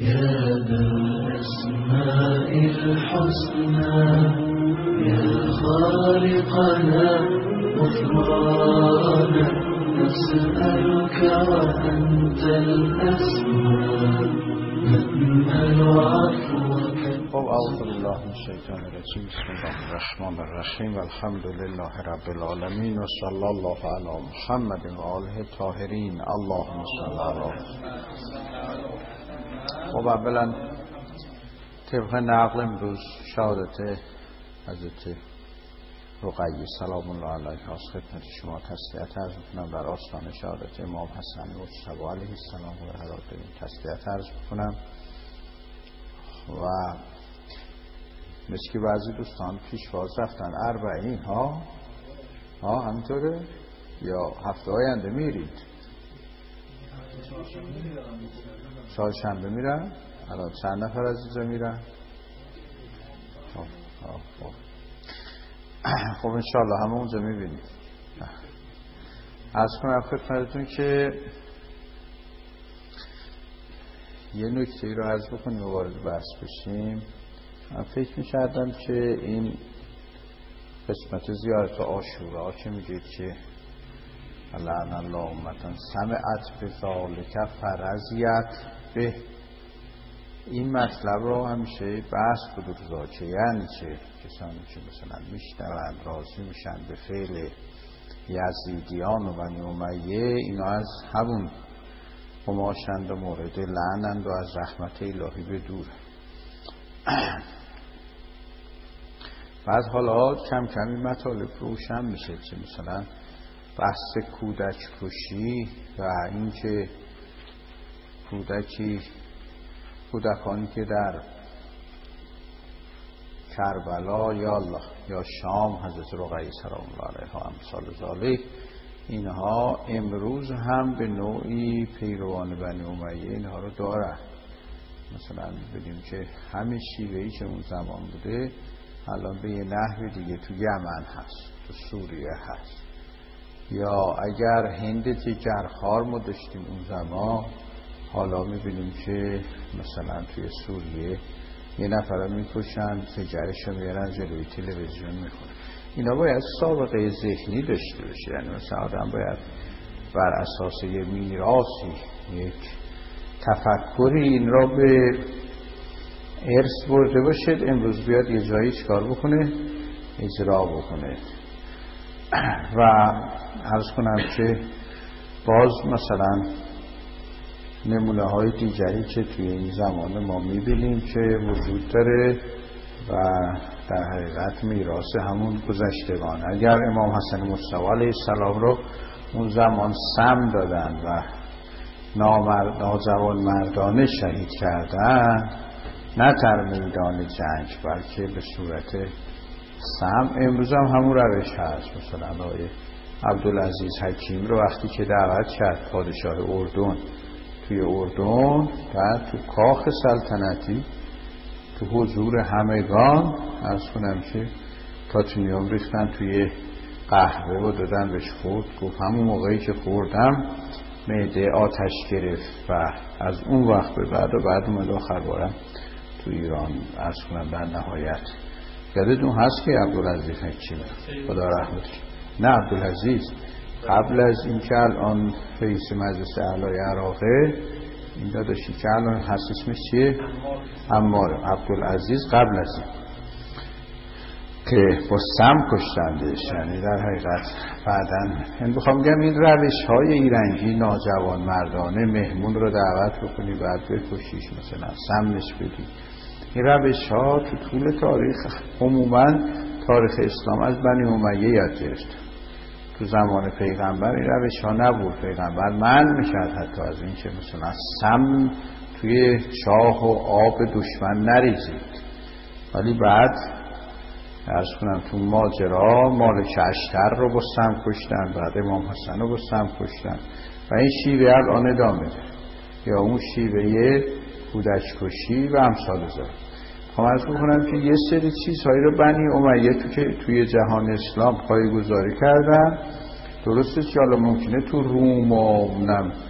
يا ذا الأسماء الحسنى يا خالقنا غفرانا نسألك وأنت الأسمى نأمل عفوك. أعوذ بالله من الشيطان الرجيم. بسم الله الرحمن الرحيم. الحمد لله رب العالمين و صلی الله علی محمد و آله الطاهرین. اللهم صل علی. خب اولا طبق نقل امروز شهادت حضرت رقیه سلام الله علیها از خدمت شما تسلیت عرض میکنم. در آستان شهادت امام حسن مجتبی علیه السلام و هرادرین تسلیت عرض میکنم. و مثل که بعضی دوستان پیشواز رفتن اربعین ها همینطوره یا هفته آینده میرید؟ چهارشنبه میرن. الان چند نفر از اینجا میرن؟ خب انشالله همه اونجا میبینید. عرض کنم خدمتتون که یه نکته ای رو عرض بکنیم و وارد بحث بشیم. من فکر می‌کردم که این قسمت زیارت عاشورا که میگه که لعن الله امة سمعت بذالک فرضیت به، این مطلب رو همیشه بحث بگذار که یعنی چه کسانی که مثلا میشنوند راضی میشن به فعل یزیدیان و بنی امیه، اینا از همون هماشند و مورد لعنند و از رحمت الهی به دور. بعد حالا کم کم این مطالب روشن میشه که مثلا بحث کودک کشی و اینکه کودکانی که در کربلا یا شام حضرت رقیه سلام الله علیها امثال ذالک، اینها امروز هم به نوعی پیروان بنی امیه اینها رو دارن. مثلا ببینیم که همین شیوهی که اون زمان بوده الان به یه نحوی دیگه تو یمن هست، تو سوریه هست، یا اگر هند جگرخوار ما داشتیم اون زمان، حالا میبینیم که مثلا توی سوریه یه نفر رو میکشن، جگرش رو میارن جلوی تلویزیون میخورن. اینا باید سابقه ذهنی داشته باشه، یعنی مثلا آدم باید بر اساس یه میراثی، یک تفکری این را به ارث برده باشد، امروز بیاد یه جایی چکار بکنه، اجرا بکنه. و عرض کنم که باز مثلا نمونه های دیگری که توی این زمان ما میبینیم که وجود داره و در حقیقت میراث همون گذشتگان. اگر امام حسن مجتبی علیه السلام رو اون زمان سم دادن و ناجوان مردانه شهید کردن، نه در میدان جنگ بلکه به صورت سم، امروز هم همون روش هست. مثلا آقای عبدالعزیز حکیم رو وقتی که دعوت کرد پادشاه اردن توی اردن و تو کاخ سلطنتی تو حضور همگان، عرض کنم که پلاتینیوم ریختن توی قهوه و دادن بهش خورد. گفت همون موقعی که خوردم معده آتش گرفت. و از اون وقت به بعد اومد آخر بارم تو ایران، عرض کنم در نهایت یادتون هست که عبدالعزیز حکیم خدا رحمتش، نه عبدالعزیز قبل از این که الان رئیس مجلس اعلای عراقه، این داداشی که الان هست اسمش چیه؟ عمار. عبدالعزیز قبل از این که با سم کشتندش، یعنی در حقیقت بعدن من بخوام بگم این روش های ایرنگی ناجوان مردانه مهمون رو دعوت بکنی بعد بکشیش، مثلا سمش بدی، این روش ها تو طول تاریخ عموما تاریخ اسلام از بنی امیه یاد گرفت. تو زمان پیغمبر این روش ها نبود. پیغمبر منع میکرد حتی از این که مثلا سم توی چاه و آب دشمن نریزید. ولی بعد عرض کنم تو ماجرا مالک اشتر رو با سم کشتن، بعد امام حسن رو با سم کشتن و این شیوه الان ادامه داره، یا اون شیوه کودک کشی و امثال ذالک. خواهم عرض بکنم که یه سری چیزهایی رو بنی امیه توی جهان اسلام پایه‌گذاری کردن. درسته که حالا ممکنه تو روم و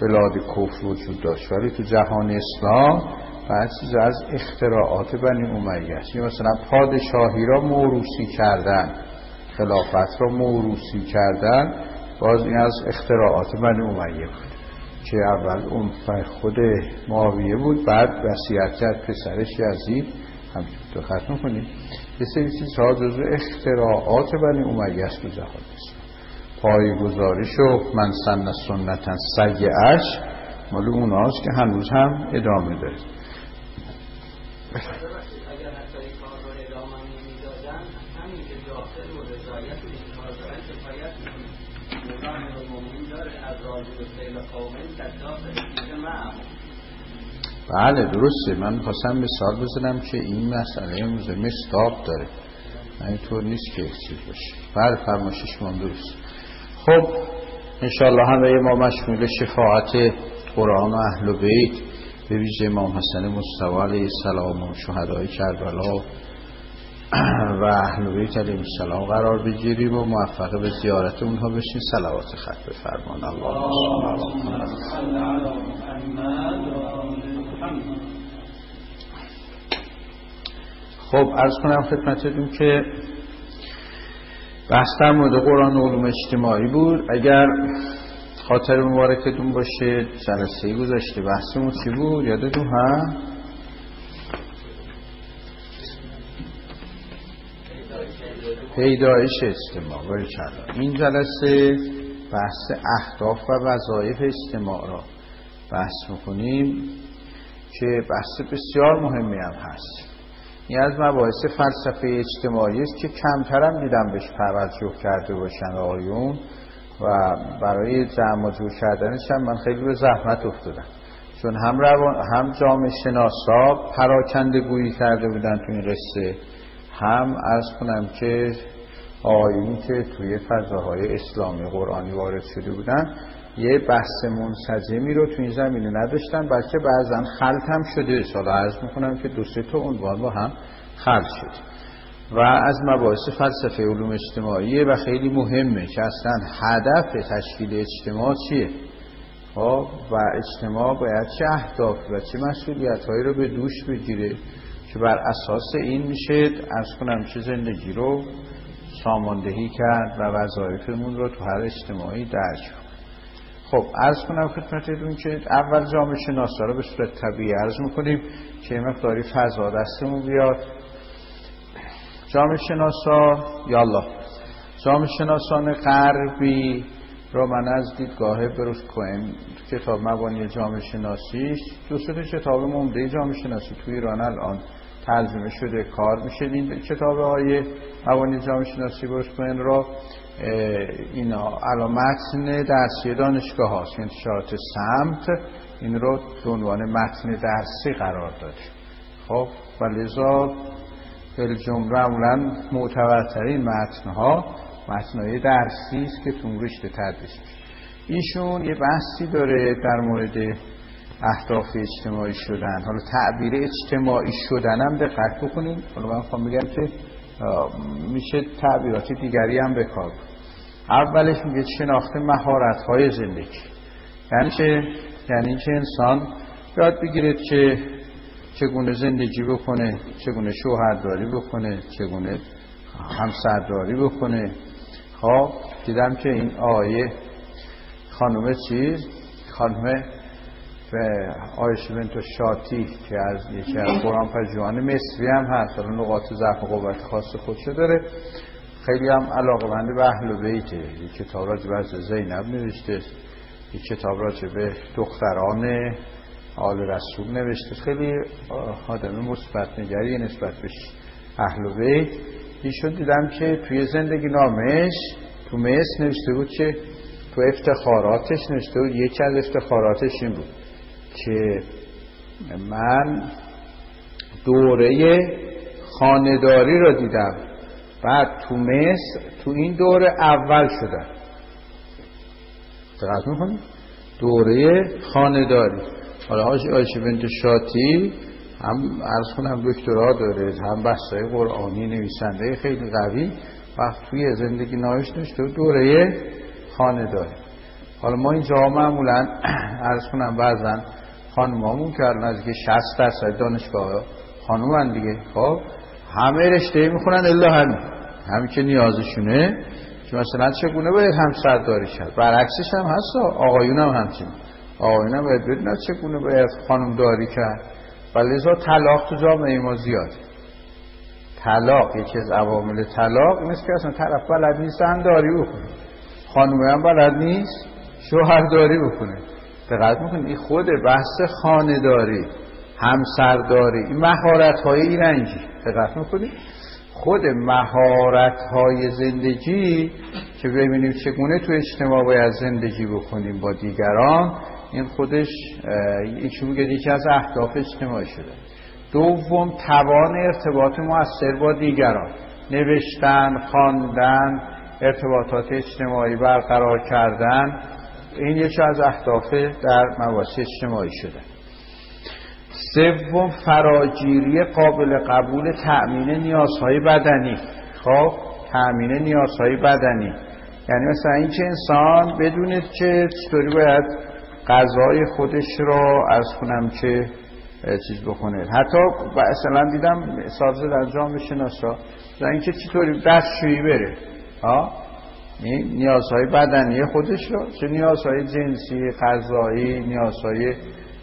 بلاد کفر وجود داشت، ولی تو جهان اسلام بعضی چیز از اختراعات بنی امیه است. مثلا پادشاهی را موروثی کردن، خلافت را موروثی کردن، باز این از اختراعات بنی امیه بود که اول اون خود معاویه بود، بعد وصیت کرد پسرش یزید. همینطور ختم کنیم. یه سری چیزها جزو اختراعات بنی امیه است تو جهان اسلام. پایه‌گذاریش و من سن سنتا سیئه‌اش مال اوناست که هنوز هم ادامه داره. اگر حتی این کار رو ادامه نمی‌دادن، همین که داخل و رضایت این کار دارن کفایت می‌کنه. نظام المؤمنین داره از راجع به فعل قومین در داخل میگه معمول. بله درسته. من خواستم مثال بزنم که این مسئله مصداق داره، اینطور نیست که چیز باشه. بله فرمایشش من درست. خب انشاءالله همه ما مشمول شفاعت قرآن و اهل بیت، به ویژه امام حسن مصطفی علیه السلام و شهدای کربلا و اهل بیت علیهم السلام قرار بگیریم و موفق به زیارت اونها بشین. صلوات خط بفرمان. اللهم صل علی محمد. خب عرض کنم خدمتتون که بحث در مورد قرآن و علوم اجتماعی بود. اگر خاطر مبارکتون باشه جلسه گذشته بحثمون چی بود یادتون ها؟ پیدایش اجتماع. باریکلا. این جلسه بحث اهداف و وظایف اجتماع را بحث میکنیم که بحث بسیار مهمی هم هست. این از مباحث فلسفه اجتماعی است که کمترم دیدم بهش توجه کرده باشن آقایون و برای جمع جور کردنش هم من خیلی به زحمت افتادم، چون هم جامعه شناسا پراکنده گویی کرده بودن تو این قصه، هم عرض کنم که آقایونی که توی فضاهای اسلامی قرآنی وارد شده بودن یه بحث منسجمی رو توی این زمینه نداشتن، بلکه بعضا خلط هم شده. سالا عرض میکنم که 2-3 عنوان با هم خلط شده و از مباحث فلسفه علوم اجتماعیه و خیلی مهمه که اصلا هدف تشکیل اجتماع چیه و اجتماع باید چه اهداف و چه مسئولیت‌هایی رو به دوش بگیره که بر اساس این میشه عرض کنم چه زندگی رو ساماندهی کرد و وظایفمون رو تو هر اجتماعی درج کنیم. خب عرض کنم خدمتتون که اول جامعه شناسا رو به صورت طبیعی عرض میکنیم که مقداری فضا دستمون بیاد. جامعه شناسا یالله جامعه شناسان غربی رو من از دیدگاه بروس کوئن کتاب مبانی جامعه شناسیش 2 کتاب عمده جامعه شناسی توی ایران الان ترجمه شده کار میشه. این کتاب‌های مبانی جامعه شناسی بروس کوئن رو اینا الان متن درسی دانشگاه هاست، انتشارات سمت این رو به عنوان متن درسی قرار داده. خب و لذا به جمله معمولا معتبرترین متن‌ها متن‌های درسی است که تو رشته تدریس میشه. ایشون یه بحثی داره در مورد اهداف اجتماعی شدن. حالا تعبیر اجتماعی شدن هم دقت بکنید. حالا من میخوام بگم که میشه تعبیرات دیگری هم بکار. اولش میگه شناخت مهارت‌های زندگی، یعنی که انسان یاد بگیره که چگونه زندگی بکنه، چگونه شوهرداری بکنه، چگونه همسرداری بکنه. خب دیدم که این آیه خانم آیشه بنت شاطی که از یکی از قرآن پژوهان مصری هم هست، حالا نقاط ضعف و قوت خاص خودشو داره، خیلی هم علاقه‌مند به اهل بیته. یک کتاب راجع به زینب نوشته، یک کتاب راجع به دختران آل رسول نوشته. خیلی آدم مثبت نگری نسبت به اهل بیت. ایشون دیدم که توی زندگی نامش تو مصر نوشته بود که تو افتخاراتش نوشته بود، یکی از افتخاراتش این بود که من دوره خانه‌داری رو دیدم، بعد تو مصر تو این دوره اول شدم. دقت می‌کنید؟ دوره خانه‌داری. حالا آیشه بنت شاطی هم عرض کنم دکترا داره، هم بحث‌های قرآنی، نویسنده خیلی قوی، وقت توی زندگی نامش نوشته دوره خانه‌داری. حالا ما اینجا معمولا عرض کنم بعضن خانمامون که نزدیک 60% دانشگاه خانومن دیگه، خب همه رشته میخونن الا همین که نیازشونه، که مثلا چگونه باید همسرداری شد. برعکسش هم هست، آقایون هم همچین، آقایون هم باید بدونن چگونه باید خانم داری کرد. ولی لذا طلاق تو جامعه ما زیاده. طلاق یکی از عوامل طلاق این است که اصلا طرف بلد نیست زنداری بکنه، خانومه هم بلد نیست شوهرداری بکنه. دقت میکنید این خود بحث خانه‌داری، همسرداری، این مهارت‌های ایرنجی، دقت میکنید خود مهارت‌های زندگی که ببینیم چگونه تو اجتماع باید زندگی بکنیم با دیگران، این خودش یکی از اهداف اجتماعی شده. دوم توان ارتباط مؤثر با دیگران، نوشتن، خواندن، ارتباطات اجتماعی برقرار کردن، این یکی از اهداف در مباحث اجتماعی شده. سوم فراگیری قابل قبول تأمین نیازهای بدنی. خب تأمین نیازهای بدنی یعنی مثلا این که انسان بدونه که چطوری باید غذای خودش رو از خونم که چیز بکنه. حتی مثلا دیدم سازه در جامعه شناسا این که چطوری دستشویی بره، این نیازهای بدنی خودش رو، چه نیازهای جنسی، غذایی، نیازهای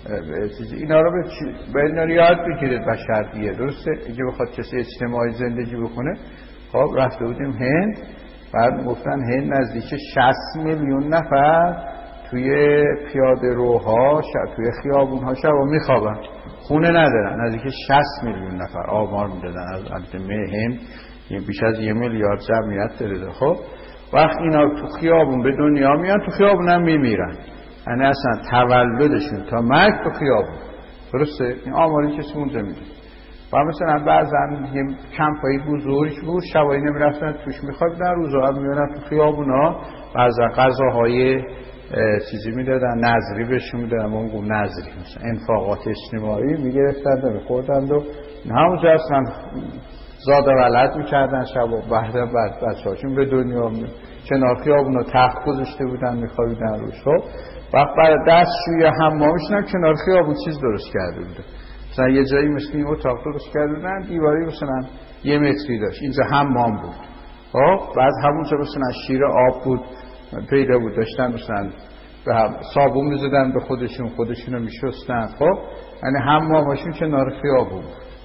اینا رو به اینا یاد بگیرید بشر دیگه. درسته اگه بخواد کسی اجتماعی زندگی بکنه. خب رفته بودیم هند، بعد گفتن هند نزدیک 60 میلیون نفر توی پیاده روها توی خیابونها شبا میخوابن، خونه ندارن. نزدیک 60 میلیون نفر آمار میدادن از هند، بیش از 1 میلیارد جمعیت داره. خب وقت اینا تو خیابون به دنیا میان، تو خیابون هم میمیرن، یعنی اصلا تولدشون تا مرگ تو خیابون. درسته؟ این آماری کسی اونجا میده. و مثلا بعضن یه کمپایی بزرگ بود، شبایی نمیرفتن توش میخوابیدن، روزها میبینن تو خیابون ها. بعضا غذاهای چیزی میدادن، نظری بهشون میدادن، اون نظری مثلا انفاقات اجتماعی میگرفتن و میخوردن و همونجا اصلا زاده ولد میکردن. شب و بعد بچه‌هاشون به دنیا کنار خیابون تخت گذاشته بودن میخوابیدن روش. وقت برای دستشویی حمامشون هم کنار خیابون چیز درست کرده بوده، مثلا یه جایی مثل این اتاق درست کرده بودن، دیواری مثلا 1 متری داشت، اینجا حمام بود. بعد همونجا مثلا شیر آب بود پیدا بود، داشتن مثلا به هم صابون میزدن به خودشونو میشستن. خب یعنی حمامشون کنار خیابون،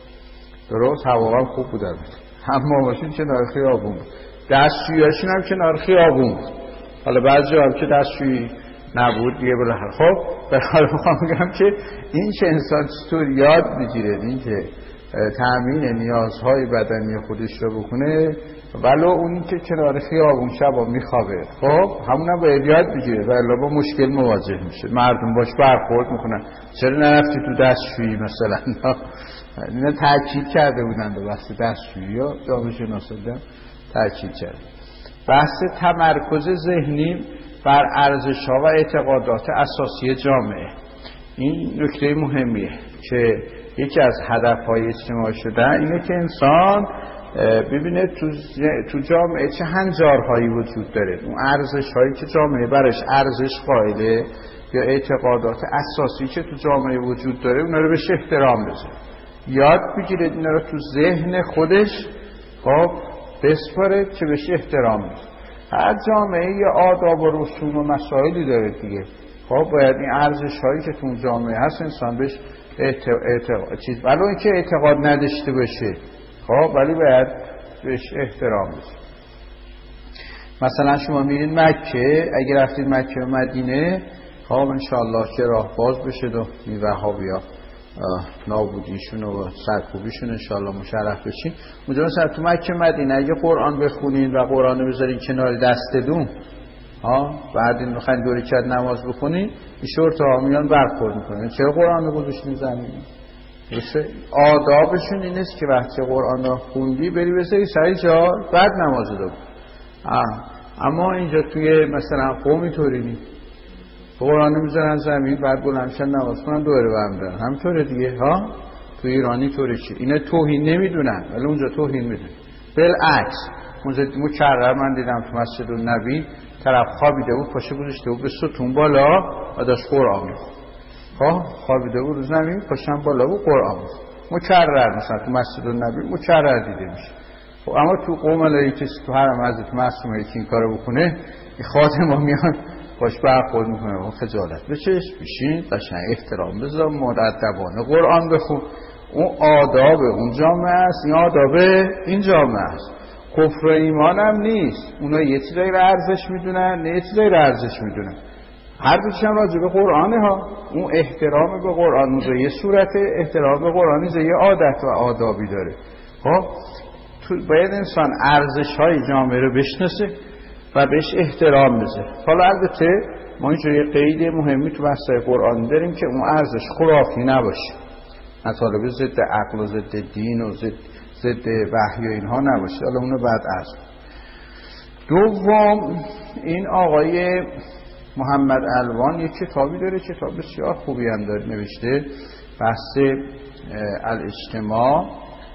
درست هوا هم خوب بود، حمامشون کنار خیابون، دستشویی‌هاشون هم کنار خیابون. حالا بعضی هم که دستشویی نبود دیگه بالاخره. خب به حال میخوام بگم که این که انسان چطور یاد بگیره این که تأمین نیازهای بدنی خودش رو بکنه، ولو اونی که کنار خیابون شبا میخوابه، خب همونم باید یاد بگیره، ولی با مشکل مواجه میشه، مردم باش برخورد میکنن، چرا نرفتی تو دستشویی مثلا. اینا تاکید کرده بودن به بحث دستشویی ها، جامعه شناسا تاکید کرده. بحث تمرکز ذهنی بر ارزش‌ها و اعتقادات اساسی جامعه، این نکته مهمیه که یکی از هدف‌های اجتماعی شدن اینه که انسان ببینه تو جامعه چه هنجارهایی وجود داره، اون ارزش‌هایی که جامعه برش ارزش قائله یا اعتقادات اساسی که تو جامعه وجود داره اونا رو بهش احترام بذاره، یاد بگیره اینا رو تو ذهن خودش خب بسپاره که بهش احترام بذاره. هر جامعه یه آداب و رسوم و مسائلی داره دیگه. خب باید این ارزش‌هایی که تو جامعه هست انسان بهش چیز ولو اینکه اعتقاد نداشته باشه، خب ولی باید بهش احترام بذاره. مثلا شما میرین مکه، اگه رفتید مکه و مدینه، خب انشاءالله که راه باز بشه و این وهابیا نابودیشون و سرکوبیشون انشاءالله مشرف بشین. اونجا مثلا تو مکه مدینه اگه قرآن بخونین و قرآن رو بذارین کنار دستتون، بعد این میخواین دو رکعت نماز بخونین، این شرطه ها میان برخورد میکنن، چرا قرآن رو گذاشتین زمین؟ درسته؟ آدابشون این است که وقتی قرآن رو خوندی بری بذاری سری جا بعد نماز رو بخون. اما اینجا توی مثلا قومی طوری نیست، قرآن میذارن زمین بعد بلندشن نماز کنن دوره برمیدارن، همطوره دیگه. تو ایرانی طوره چی؟ اینا توهین نمیدونن ولی اونجا توهین میدونن. بالعکس مکرر من دیدم تو مسجد النبی طرف خوابیده بود پاشه گذاشته بود به ستون بالا و داشت قرآن می‌خوند. خوابیده بود رو زمین پاشم بالا بود قرآن می‌خوند. مکرر مثلا تو مسجد النبی مکرر دیده میشه. خب اما تو قوم الهی که تو حرم حضرت معصومه که این کارو بکنه این خادم ها میان باش برخورد میکنه و خجالت بچش بشین قشنگ احترام بذار مؤدبانه قرآن بخون. اون آداب اون جامعه است، این آداب این جامعه است. کفر و ایمان هم نیست. اونا یه چیزایی رو ارزش میدونن نه یه چیزایی رو ارزش میدونن. هر دوش هم راجع به قرآنه ها. اون احترام به قرآن موزه یه صورت احترام به قرآن یه عادت و آدابی داره. خب باید انسان ارزش‌های جامعه رو بشناسه و بهش احترام بذاره. حالا البته ما اینجا یه قید مهمی تو بحث قرآن داریم که اون ارزش خرافی نباشه، مطالب ضد عقل و ضد دین و ضد وحی و اینها نباشه. حالا اونو بعد عرض. دوم این آقای محمد الوان یک کتابی داره، کتاب بسیار خوبی هم داره نوشته، بحث الاجتماع،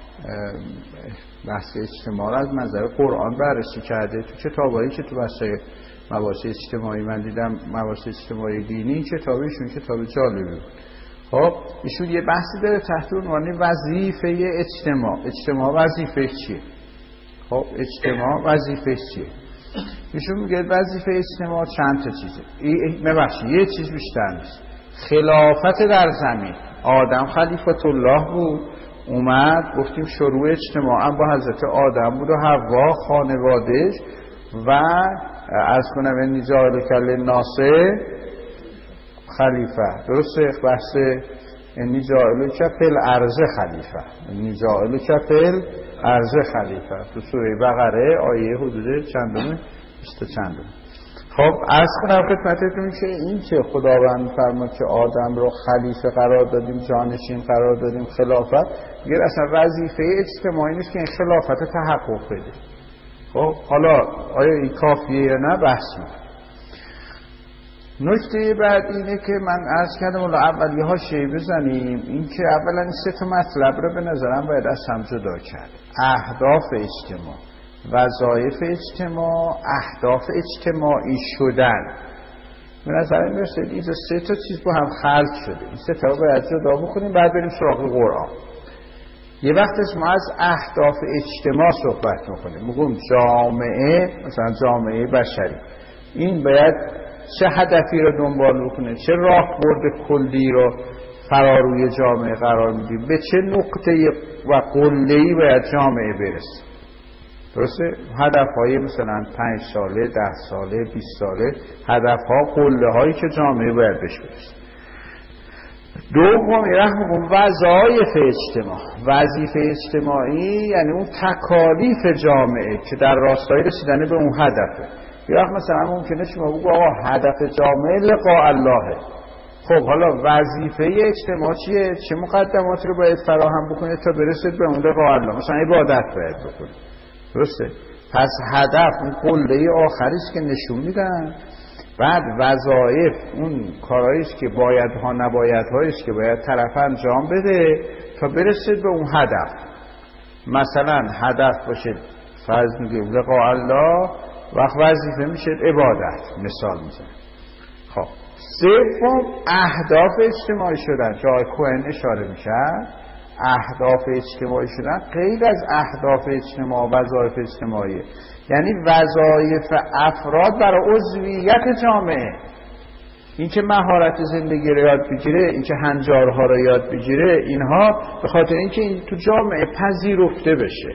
بحث اجتماع از منظر قرآن بررسی کرده. تو کتابایی که تو بحث مباحث اجتماعی من دیدم، مباحث اجتماعی دینی، کتابشون کتاب جالبی بود. خب ایشون یه بحثی داره تحت عنوان وظیفه اجتماع. اجتماع وظیفه چیه؟ خب اجتماع وظیفه چیه؟ ایشون میگه وظیفه اجتماع چند تا چیزه. ببخشید یه چیز بیشتر نیست. خلافت در زمین. آدم خلیفت الله بود، اومد گفتیم شروع اجتماع هم با حضرت آدم بود و حوا خانوادهش و از کنم این جاعل کل ناسه خلیفه. درسته؟ بحث این جاعل کل ارض خلیفه، این جاعل کل ارض خلیفه تو سوره بقره آیه حدود چندمه؟ 20 چندمه. خب عرض کنم خدمتتون که این که خداوند فرمود که آدم رو خلیفه قرار دادیم، جانشین قرار دادیم، خلافت، میگه اصلا وظیفه اجتماعی نیست که این خلافت تحقق بده. خب حالا آیا این کافیه یا نه بحث می‌کنیم. نکته بعد اینه که من عرض کردم حالا اولیه ها شیء بزنیم. این که اولا این سه تا مطلب رو به نظرم باید از هم جدا کرد. اهداف اجتماع، وظایف اجتماع، اهداف اجتماعی شدن. به نظر میرسه این سه تا چیز با هم خلط شده. این سه تا رو باید جدا بکنیم بعد بریم سراغ قرآن. یه وقت ما از اهداف اجتماع صحبت میکنیم، میگم جامعه، مثلا جامعه بشری این باید چه هدفی رو دنبال بکنه، چه راهبرد کلی رو فراروی جامعه قرار میدیم، به چه نقطه و قله‌ای باید جامعه برسه. درسته؟ هدف‌های مثلا 5 ساله، 10 ساله، 20 ساله، هدف‌ها، قله‌هایی که جامعه باید بهش برسه. دوم میگم وظایف اجتماع. وظیفه اجتماعی یعنی اون تکالیف جامعه که در راستای رسیدن به اون هدفه. یا مثلا ممکنه شما بگو آقا هدف جامعه لقاء اللهه. خب حالا وظیفه اجتماع چیه؟ چه مقدماتی رو باید فراهم بکنه تا برسید به اون لقاء الله؟ مثلا عبادت باید بکنه. درسته؟ پس هدف اون قله آخریست که نشون میدن. بعد وظایف اون کارهاییست که بایدها نبایدهاییست که باید طرف انجام بده تا برسید به اون هدف. مثلا هدف باشه فرض میگیم لقاء الله، وقت وظیفه میشه عبادت، مثال میزنم. خب سوم اهداف اجتماعی شدن که آقای کوهن اشاره میکرد. اهداف اجتماعی شدن غیر از اهداف اجتماع و وظایف اجتماعی، یعنی وظایف افراد برای عضویت جامعه. این که مهارت زندگی رو یاد بگیره، این که هنجارها رو یاد بگیره، اینها به خاطر اینکه این تو جامعه پذیرفته بشه.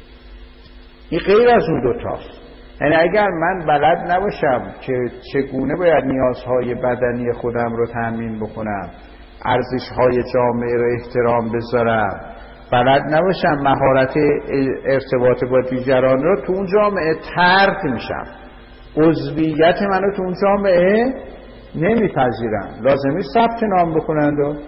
این غیر از اون دوتاست. یعنی اگر من بلد نباشم که چگونه باید نیازهای بدنی خودم رو تامین بکنم، ارزش‌های جامعه رو احترام بذارم، بلد نباشم مهارت ارتباط با دیگران رو تو اون جامعه ترک میشم، عضویت منو تو اون جامعه نمیپذیرن. لازمی ثبت نام بکنند و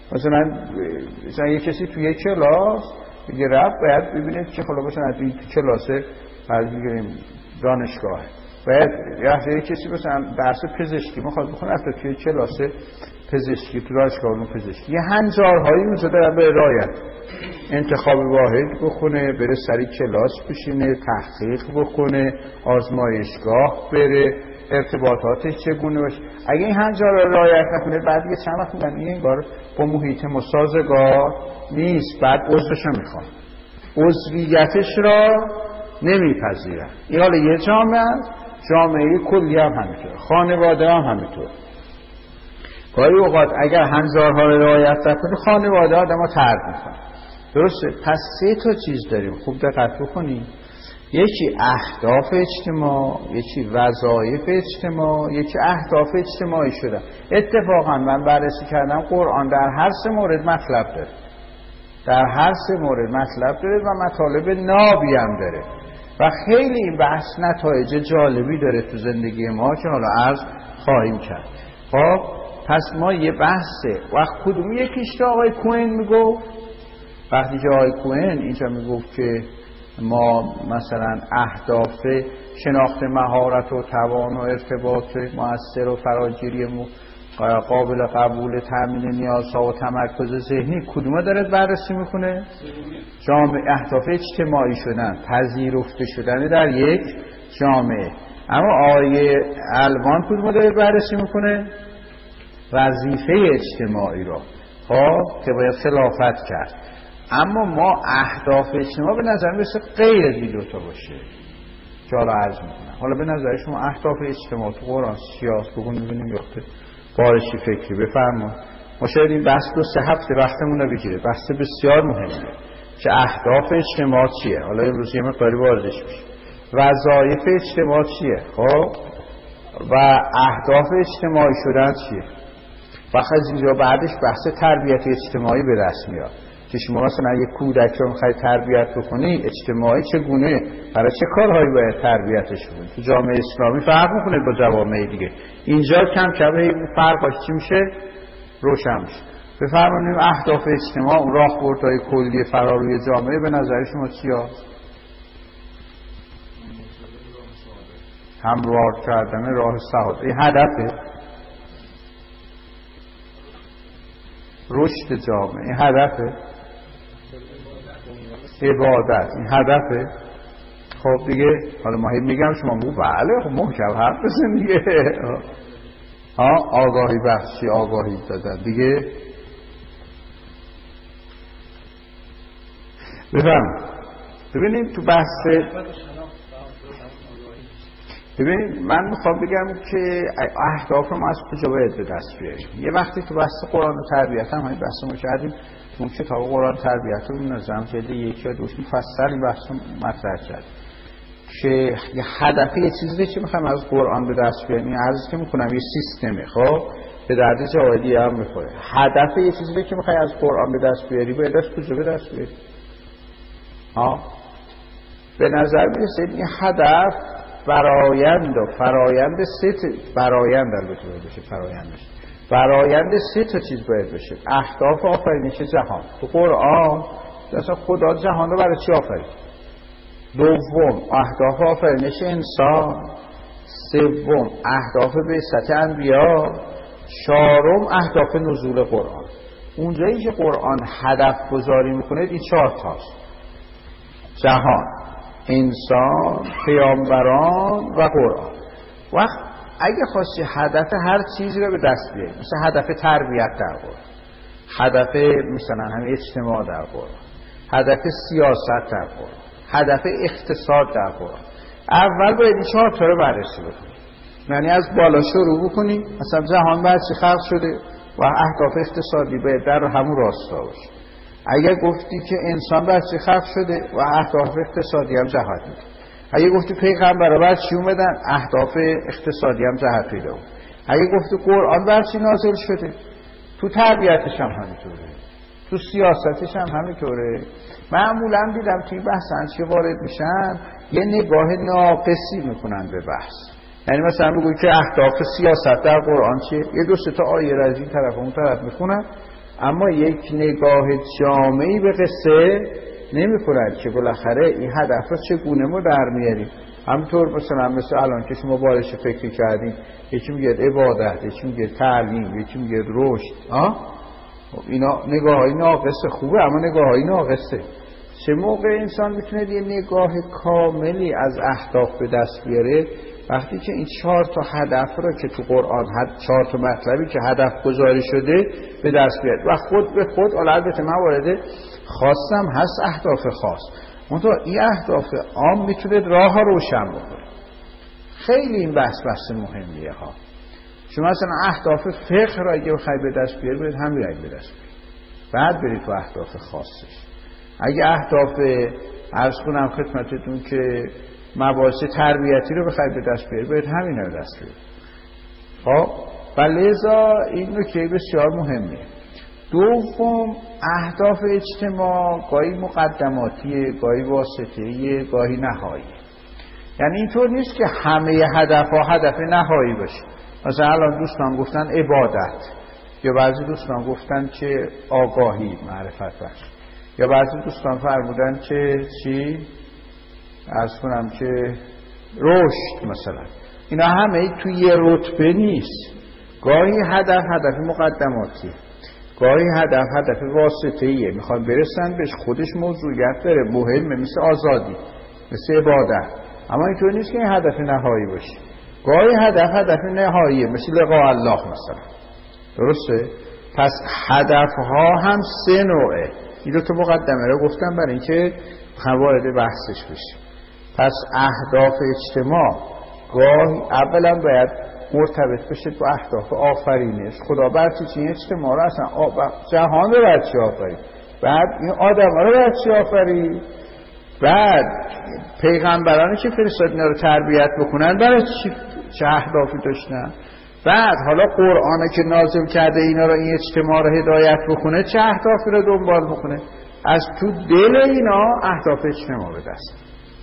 مثلا یه کسی توی کلاس میگه رفت باید ببینید که خلا مثلا توی کلاسه فرض میگیریم دانشگاه باید یه کسی مثلا درس پزشکی میخواد بخونه، حتی توی کلاس پزشکی تو دانشگاه پزشکی یه هنجارهایی اونجا دارن به رعایت. انتخاب واحد بخونه، بره سری کلاس بشینه، تحقیق بکنه، آزمایشگاه بره، ارتباطاتش چگونه باشه. اگه این هنجار رو رعایت نکنه بعد یه چند وقت میگن این انگار با محیط مسازگار نیست، بعد عضوش رو میخوان، عضویتش را نمیپذیرن. این حالا یه جامعه است، جامعه کلی هم همینطور، خانواده هم همینطور. گاهی اوقات اگر هنجارها رو رعایت نکنه خانواده آدم ها طرد میکنه. درسته؟ پس 3 تا چیز داریم، خوب دقت بکنیم. یکی اهداف اجتماع، یکی وظایف اجتماع، یکی اهداف اجتماعی شدن. اتفاقا من بررسی کردم قرآن در هر 3 مورد مطلب داره، در هر 3 مورد مطلب داره و مطالب نابی هم داره و خیلی این بحث نتایج جالبی داره تو زندگی ما که حالا عرض خواهیم کرد. خب پس ما یه بحثه وقت کدوم یکیش که آقای کوهن میگفت، وقتی که آقای کوهن اینجا میگفت که ما مثلا اهداف شناخت مهارت و توان و ارتباط مؤثر و فراگیری قابل قبول، تامین نیازها و تمرکز ذهنی کدومه داره بررسی میکنه؟ جامعه، اهداف اجتماعی شدن، پذیرفته شدن در یک جامعه. اما آیه الوان کدومه داره بررسی میکنه؟ وظیفه اجتماعی رو، خب که باید خلافت کرد. اما ما اهداف اجتماع به نظر میرسه غیر از این دوتا باشه که حالا عرض میکنم. حالا به نظر شما اهداف اجتماع تو قرآن سیاس بگون میبینیم یخته بارشی فکری بفرما. ما شاید این بحث 2-3 هفته وقتمون رو بگیره، بحث بسیار مهمه که اهداف اجتماع چیه. حالا امروز یه مقداری واردش میشه وظایف اجتماع چیه، خب و اهداف اجتماعی شدن چیه. وقت از اینجا بعدش بحث تربیت اجتماعی به دست میاد که شما مثلا یک کودک رو میخوای تربیت بکنی اجتماعی چگونه، برای چه کارهایی باید تربیتش کنی. تو جامعه اسلامی فرق میکنه با جوامع دیگه. اینجا کم کم این فرقاش چی میشه؟ روشن میشه. بفرمایید اهداف اجتماع، اون راهبردهای کلی فراروی جامعه به نظر شما چیه؟ هموار کردن راه سعادت، این هدفه رشد جامعه، این هدفه عبادت، این هدفه. خب دیگه حالا ما میگم شما بگو بله خب محکم حرف بزن دیگه. آگاهی بخشی، آگاهی دادن دیگه. ببینیم تو بحث، ببینید من میخوام بگم که اهداف ما از کجا باید به دست بیاریم. یه وقتی تو بحث قرآن و تربیت هم همین بحث ما کردیم، اون کتاب قرآن تربیت رو نظام جلد 1 یا 2 مفصل این بحث رو مطرح کرد که یه هدف یه چیزی که میخوام از قرآن به دست بیاریم. این عرضی که میکنم یه سیستمه، خب به درد جوادی هم میخوره. هدف یه چیزی که میخوای از قرآن به دست بیاری باید از کجا به دست بیاری؟ به نظر میرسه این هدف فرایند و فرایند 3 تا چیز باید بشه. اهداف آفرینش جهان تو قرآن، اصلا خدا جهان رو برای چی آفرید؟ دوم اهداف آفرینش انسان، سوم اهداف بعثت انبیا، چهارم اهداف نزول قرآن. اونجایی که قرآن هدف گذاری میکنه این 4 تاست: جهان، انسان، پیامبران و قرآن. وقت اگه خواستی هدف هر چیزی رو به دست بیاری، مثلا هدف تربیت در قرآن، هدف مثلا همین اجتماع در قرآن، هدف سیاست در قرآن، هدف اقتصاد در قرآن، اول باید این 4 تا رو بررسی بکنی. یعنی از بالا شروع بکنی، مثلا جهان بر چی خلق شده و اهداف اقتصادی باید در همون راستا باشه. اگر گفتی که انسان بر چی خلق شده و اهداف اقتصادی هم جهت میده. اگر گفتی پیغمبرا بر چی اومدن، اهداف اقتصادی هم جهت پیدا بود. اگر گفتی قرآن بر چی نازل شده، تو تربیتش هم همینطوره، تو سیاستش هم همینطوره. معمولا دیدم توی بحث که وارد میشن یه نگاه ناقصی میکنن به بحث. یعنی مثلا بگوی که اهداف سیاست در قرآن چیه، یه 2-3 تا آیه را از این طرف اون طرف میخونن، اما یک نگاه جامعی به قصه نمی‌کنند که بالاخره این هدف رو چگونه ما در میاریم. همینطور مثل الان که شما بارش فکر کردین، یکی میگه عبادت، یکی میگه تعلیم، یکی میگه رشد. اینا نگاه‌های ناقصه، خوبه اما نگاه‌های ناقصه. چه موقع انسان میتونه یه نگاه کاملی از اهداف به دست بیاره؟ وقتی که این 4 تا هدف رو که تو قرآن 4 تا مطلبی که هدف گذاری شده به دست بیاره و خود به خود. البته موارد خاصم هست، اهداف خاص، منتها این اهداف عام میتونه راه ها روشن بکنه. خیلی این بحث مهمیه ها. شما مثلا اهداف فقه را اگه بخوای به دست بیاری برید همین رای به دست بیاری، بعد برید تو اهداف خاصش. اگه اهداف عرض کنم خدمتتون که مباحث تربیتی رو بخوای به دست بیاری برید همین رو دست بیاری. خب و لذا این نکته بسیار مهمه. دوم، اهداف اجتماع گاهی مقدماتیه، گاهی واسطه‌ایه، گاهی نهاییه. یعنی اینطور نیست که همه هدف‌ها هدف نهایی باشه. مثلا الان دوستان گفتن عبادت، یا بعضی دوستان گفتن که آگاهی، معرفت بخش، یا بعضی دوستان فرمودن که چی؟ عرض کنم که رشد مثلا. اینا همه توی یه رتبه نیست. گاهی هدف مقدماتی، گاهی هدف واسطه‌ایه، میخوان برسن بهش، خودش موضوعیت داره، مهمه، مثل آزادی، مثل عبادت، اما اینطور نیست که این هدف نهایی باشه. گاهی هدف نهاییه، مثل لقاء الله مثلا. درسته؟ پس هدفها هم 3 نوعه. این 2 تا مقدمه رو گفتم برای اینکه وارد بحثش بشه. پس اهداف اجتماع گاهی اولا باید مرتبط بشه با اهداف آفرینش. خدا برچی چین اجتماع رو اصلا جهان رو برچی آفرید، بعد این آدم ها رو برچی آفرید، بعد پیغمبرانی که فرستاد اینا رو تربیت بکنن برای چه اهدافی داشتن، بعد حالا قرآنه که نازل کرده اینا رو، این اجتماع رو هدایت بکنه، چه اهدافی رو دنبال بکنه. از تو دل اینا اهداف اجتماع به دست.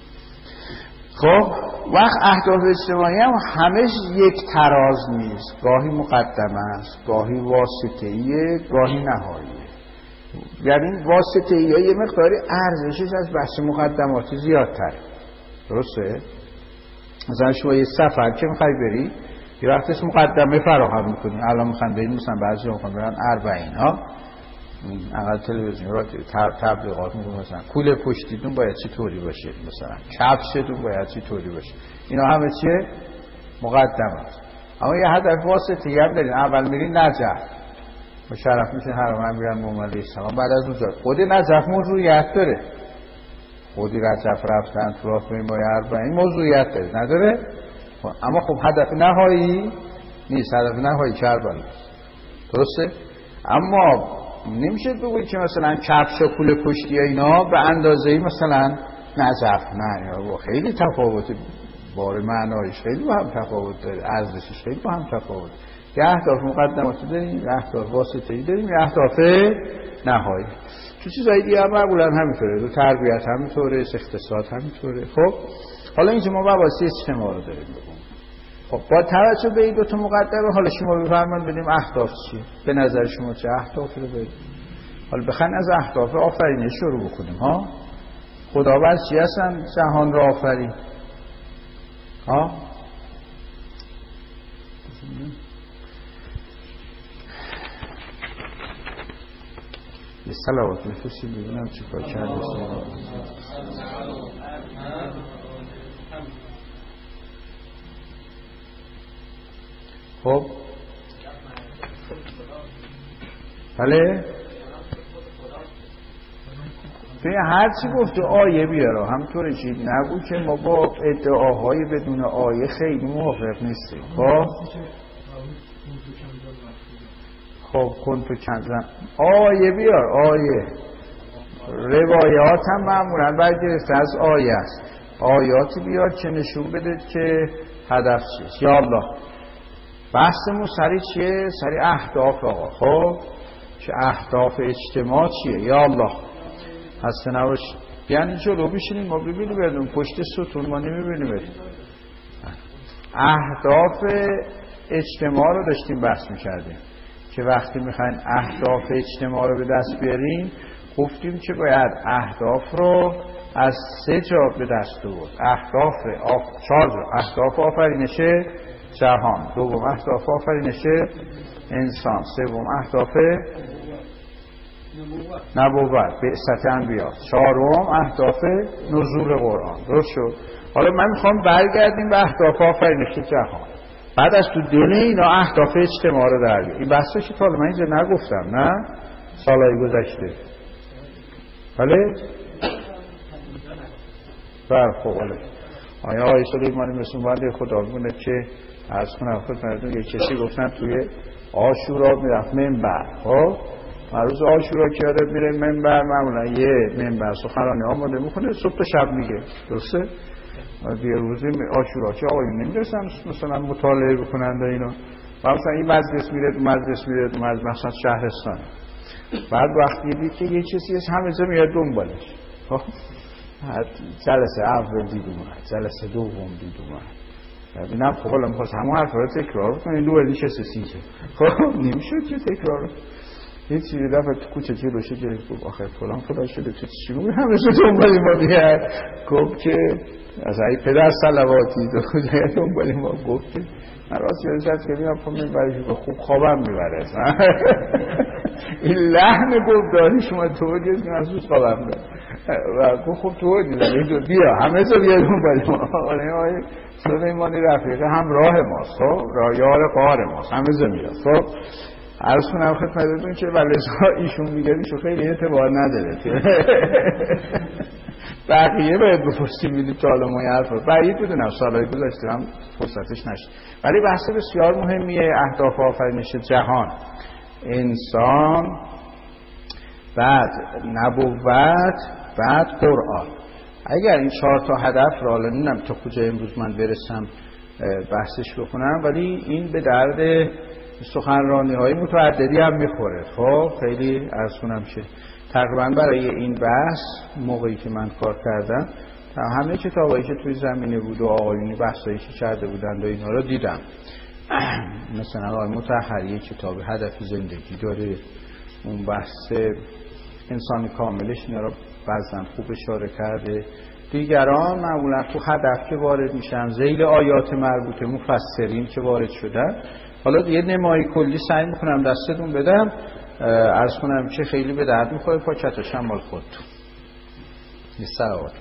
خب وقت اهداف اجتماعی هم همش یک تراز نیست، گاهی مقدمه است، گاهی واسطه‌ایه، گاهی نهاییه. یعنی واسطه‌ایه یه مقداری ارزشش از بحث مقدماتی زیادتره. درسته؟ مثلا شما یه سفر که میخوای بری یه وقتش مقدمه فراهم میکنی. الان میخوان بریم مثلا بعضی ها میخوان برن اربعین ها، اول تلویزیون را تبلیغات میکنه مثلا کوله پشتیتون باید چی طوری باشه، مثلا کفشتون باید چی طوری باشه. اینا همه چیه؟ مقدمه است. اما یه هدف واسطه‌ای هم دارین. اول میرین نجف، مشرف میشه حرم امیرالمومنین محمد علیه السلام. بعد از اونجا خود نجف موضوعیت داره، خودی نجف رفتن تو راه ماه اربعین موضوعیت داره، نداره؟ اما خب هدف نهایی نیست، هدف نهایی کربلا. درسته؟ اما نمیشه بگویی که مثلا کفش و کوله پشتی اینا به اندازه مثلا نجف، نه، خیلی تفاوته، بار معنایش خیلی با هم تفاوت داره، ارزشش خیلی با هم تفاوت. یه اهداف مقدماتی داریم، یه اهداف واسطه‌ای داریم، یه اهداف نهایی. تو چیزای دیگه هم معمولا همینطوره، تو تربیت همینطوره، اقتصاد همینطوره. خب حالا اینجا ما مباحث اجتماع رو داریم بگم. خب با توجه به این 2 تا مقدمه حالا شما بفرمایید بدیم اهداف چیه؟ به نظر شما چه اهدافی رو بدیم؟ حالا بخواین از اهداف آفرینش شروع بکنیم ها. خداوند چی هستن جهان را آفرید؟ ها؟ یه صلوات میفرستیم ببینم چی کار کرده. خب بله توی هر چی گفته آیه بیاره، همطوره چی نگو که ما با ادعاهای بدون آیه خیلی موافق نیستیم. خب کنتو چند زن آیه بیار، آیه روایات هم معمولا برگرفته از آیه است. آیاتی بیار که نشون بده که هدف چیست. یا الله بحثمون سری چیه؟ سری اهداف آقا. خب چه اهداف اجتماع چیه؟ یا الله هسته نباش. یعنی جلو بشینیم ما ببینیم بدون پشت ستون ما نمیبینیم بدون. اهداف اجتماع رو داشتیم بحث میکردیم که وقتی میخواین اهداف اجتماع رو به دست بیاریم گفتیم که باید اهداف رو از 3 جا به دست آورد. اهداف 4 جا: اهداف آفرینش جهان، دوم اهداف آفرینش انسان، سوم اهداف نبوت بعثت انبیا، چهارم اهداف نزول قرآن. درست شد؟ حالا من میخوام برگردیم به اهداف آفرینش جهان، بعد از تو دل اینا اهداف اجتماع رو در بیاریم. این بحثش تا من اینجا نگفتم، نه سالهای گذشته. بله برخواه آیا آقای سلیمانی مثل بنده خدا بونه که از کنم خدمتتون یه کسی گفتن توی عاشورا میرفت منبر. خب روز عاشورا که یادت میره منبر، معمولا یه منبر سخنرانی آماده میکنه صبح تا شب میگه. درسته؟ دیگه روزی عاشورا که آقایون نمیدرسن مثلا مطالعه بکنند اینا، مثلا این مجلس میره مثلا شهرستان، بعد وقتی دید که یه چیزی هست همه میاد دنبالش. جلسه اول دید اومد، جلسه دوم دید اومد، ببینم خب حالا میخواست همون حرف رو تکرار کنه، این دوباره نشسته سیچه. خب نمیشد که تکرار هیچ یه دفعه تو کوچه جلوشه گرفت گفت آخر فلان فلان شده تو چی میگی همه شو دنبال ما میاد. گفت که از ای پدر صلواتی تو کجا دنبال ما. گفت که من راست یادش که میام فهمم برای خوب خوابم میبره. این لحن گفتاری شما طوریه که من زود خوابم میبره. و گفت خب تو دیدم بیا همه تو بیا دنبال ما. آقای سلیمانی رفیق هم راه ماست، خب یار قهر ماست، همه زمیاد. خب عرض کنم خدمتتون که ولذا ایشون میگه ایشون خیلی اعتبار نداره. بقیه باید بپرسیم میدید تا حالا ما یه حرف بعید بدونم سالهای گذشته هم فرصتش نشد. ولی بحث بسیار مهمیه اهداف آفرینش جهان، انسان، بعد نبوت، بعد قرآن. اگر این 4 تا هدف را نمیدونم تا کجا امروز من برسم بحثش بکنم، ولی این به درد سخنرانی های متعددی هم میخوره. خب خیلی عرض کنم شه تقریبا برای این بحث موقعی که من کار کردم همه کتابایی که توی زمینه بود و آقایونی بحثایی که کرده بودند و اینا رو دیدم. مثلا آقای مطهری کتاب هدف زندگی داره، اون بحث انسان کاملش اینا رو بعضا خوب اشاره کرده. دیگران معمولا تو هدف که وارد میشن ذیل آیات مربوطه مفسرین که وارد شدن. حالا یه نمایی کلی سعی میکنم دستتون بدم، عرض کنم که خیلی به درد میخوره، پاکتش هم مال خودتون. یه سلوات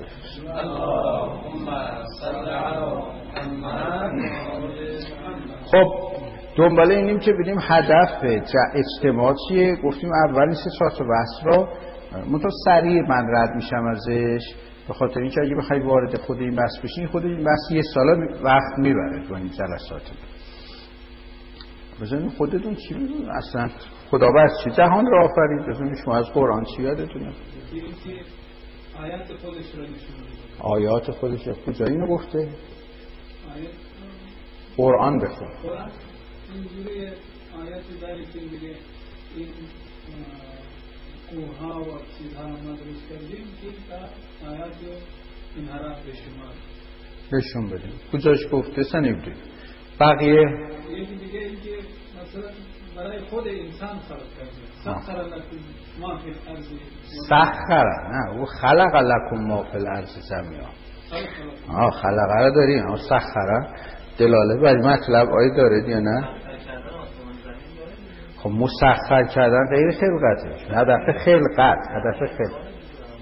خب دنباله اینیم که ببینیم هدف اجتماع چیه. گفتیم اول این 3-4 تا بحث رو منطقه سریع من رد میشم ازش، به خاطر اینکه اگه بخوای وارد خود این بحث بشین خود این بحث یه سال وقت میبره تو این جلسات. بزنین خودتون چی میدون اصلا خداوند چی جهان رو آفرید؟ بزنین شما از قرآن چی یادتونه؟ آیات خودش رو نشون. آیات خودش رو کجا اینو گفته؟ قرآن بخون. قرآن اینجوری آیاتی داره که میگه این کوها و چیزها ما درست کردیم که آیات این حرف به شما بهشون بدیم. کجاش گفته سنیبدید؟ بقیه یکی دیگه اینکه مثلا برای خود انسان خلق کرده. سخر لکم ما فی الارض. سخر نه او خلق لکم ما فی الارض جمیعا. خلق را داریم، سخر دلاله بر مطلب آیه داره یا نه؟ خب مسخر کردن غیر خلقته، هدف خلقت، هدف خلقت.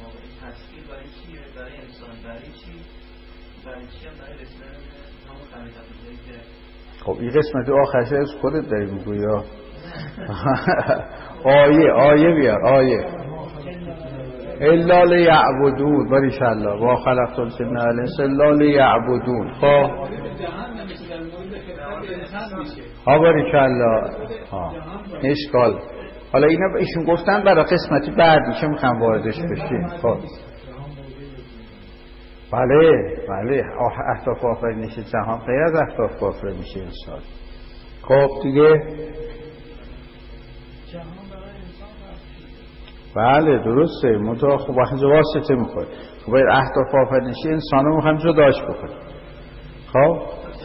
خب این قسمت آخرش از خودت داری میگوی یا آیه بیار آیه الا لیعبدون باریکالله و خلقت الجن والانس الا لیعبدون. خب باریکالله اشکال. حالا اینا ایشون گفتن برای قسمتی بعدی که میخوام واردش بشیم. خب بله اهداف آفرینش جهان غیر از اهداف آفرینش انسان. خب دیگه بله درسته منطقه خب وقتی واسطه میخواد. خب باید اهداف آفرینش انسان رو میخوام جداش بکنیم. خب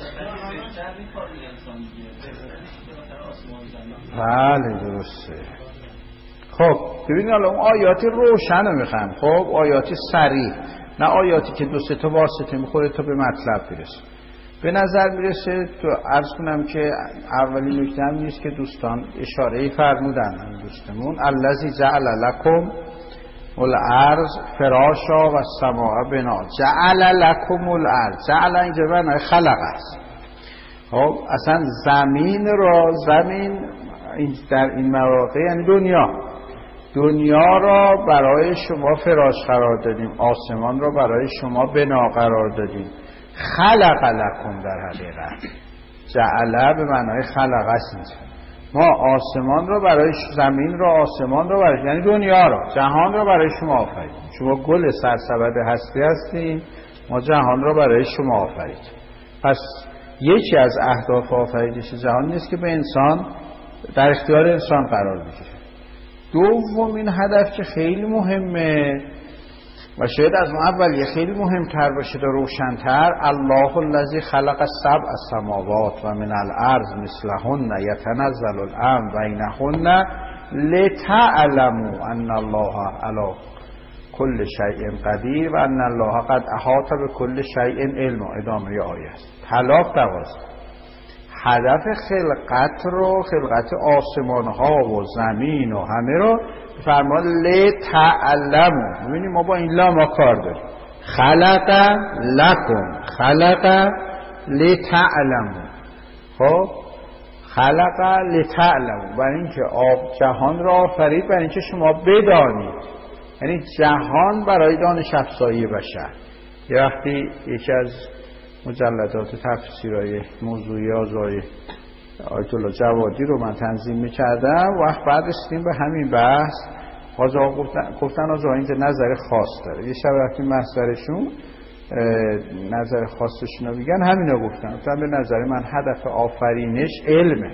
بله درسته. خب ببینید حالا اون آیاتی روشن رو میخوام، خب آیاتی سریع، نه آیاتی که 2-3 تا واسطه میخوره تا به مطلب برسه. به نظر میرسه تو عرض کنم که اولین نکته هم نیست که دوستان اشاره فرمودن هم دوستمون الذی جعل لکم الارض فراشا و السماء بنا. جعل لکم الارض، جعل اینجا معنی خلق است. خب اصلا زمین در این مواقع یعنی دنیا را برای شما فراش قرار دادیم، آسمان را برای شما بنا قرار دادیم. خلق لکم در حقیقت جعل به معنای خلق است. ما آسمان را برای زمین را، آسمان را برای یعنی دنیا را، جهان را برای شما آفریدیم. شما گل سرسبد هستی هستیم، ما جهان را برای شما آفریدیم. پس یکی از اهداف آفریدش جهان نیست که به انسان در اختیار انسان قرار بگیره. دومین هدف که خیلی مهمه و شاید از اون اولیه خیلی مهمتر باشه و روشنتر، الله الذی خلق السبع السماوات و من الارض مثلهن یتنزل الامر بینهن لتعلموا ان الله علی کل شیء قدیر و ان الله قد احاط بكل شیء علما. ادامه آیه است. طلاق 12. هدف خلقت آسمان ها و زمین و همه رو فرمان لتعلموا. ببینید ما با این لا کار داریم. خلق لکم، خلق لتعلموا. خب خلق لتعلموا برای اینکه جهان را آفرید، برای اینکه شما بدانید. یعنی جهان برای دانش افزایی بشر. یه وقتی یکی از مجلدات تفسیرهای موضوعی آزای آیت الله جوادی رو من تنظیم می‌کردم، وقت بعد رسیدیم به همین بحث. گفتن آزا اینجا نظر خاص داره. یه شب رفتیم محضرشون نظر خاصشون رو میگن، همین رو گفتن به نظر من هدف آفرینش علمه.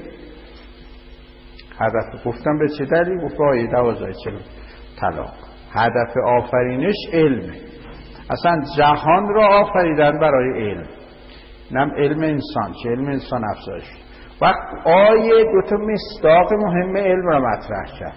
هدف گفتم به چه دلیل؟ گفت آیه 12 طلاق. هدف آفرینش علمه. اصلا جهان را آفریدن برای علم، نم علم انسان چه علم انسان افزایش. وقت آیه دوتا مصداق مهم علم را مطرح کرد.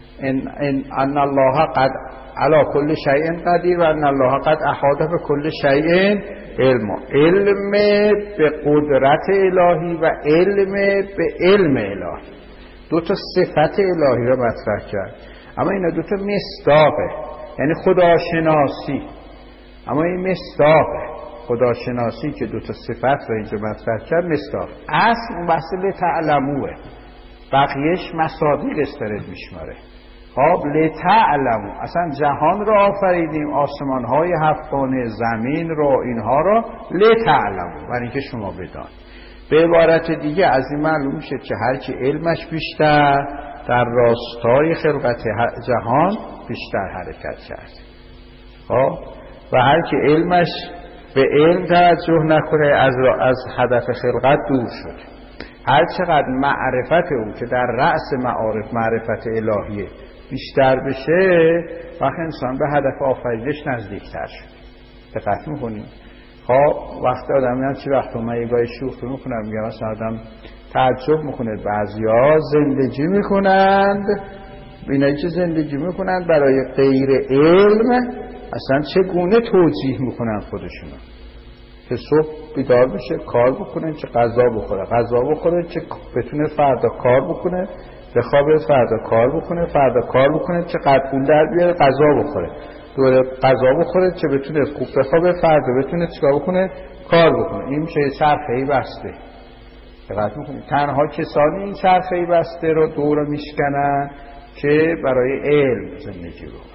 ان الله قد علی کل شیء قدیر و ان الله قد احاط بكل شیء علما. علم به قدرت الهی و علم به علم الهی، دوتا صفت الهی را مطرح کرد. اما اینا دوتا مصداقه، یعنی خداشناسی. اما این مصداقه خداشناسی که دوتا صفت را اینجا مطرح کرد مصداق. اصل اون بحث لتعلموه، بقیهش مصادیق استرد میشماره. خب لتعلمو اصلا جهان را آفریدیم، آسمان های هفتگانه، زمین را، اینها را لتعلمو برای اینکه شما بدان. به عبارت دیگه از این معلوم میشه که هر کی علمش بیشتر در راستای خلقت جهان بیشتر حرکت کرد. خب و هر کی علمش به علم توجه نکنه از هدف خلقت دور شد. هر چقدر معرفت اون که در رأس معارف معرفت الهیه بیشتر بشه، وقت انسان به هدف آفریدش نزدیکتر شد. دقت میکنیم؟ خب وقت آدم میان چی وقت من یه گاهی شوخی میکنم، میگم مثلا آدم تعجب میکنه بعضیا زندگی میکنند، اینایی که زندگی میکنند برای غیر علم اصلا چگونه توجیه میکنن خودشونو که صبح بیدار بشه کار بکنه، چه غذا بخوره، چه بتونه فردا کار بکنه، بخوابه فردا کار بکنه، چه قد پول در بیاره غذا بخوره، دوره غذا بخوره، چه بتونه خوب بخوابه فردا بتونه چیکار بکنه، کار بکنه. این میشه چرخه‌ای بسته. دقت میکنید تنها کسانی این چرخه‌ای بسته رو دور میشکنن که برای علم زندگی رو.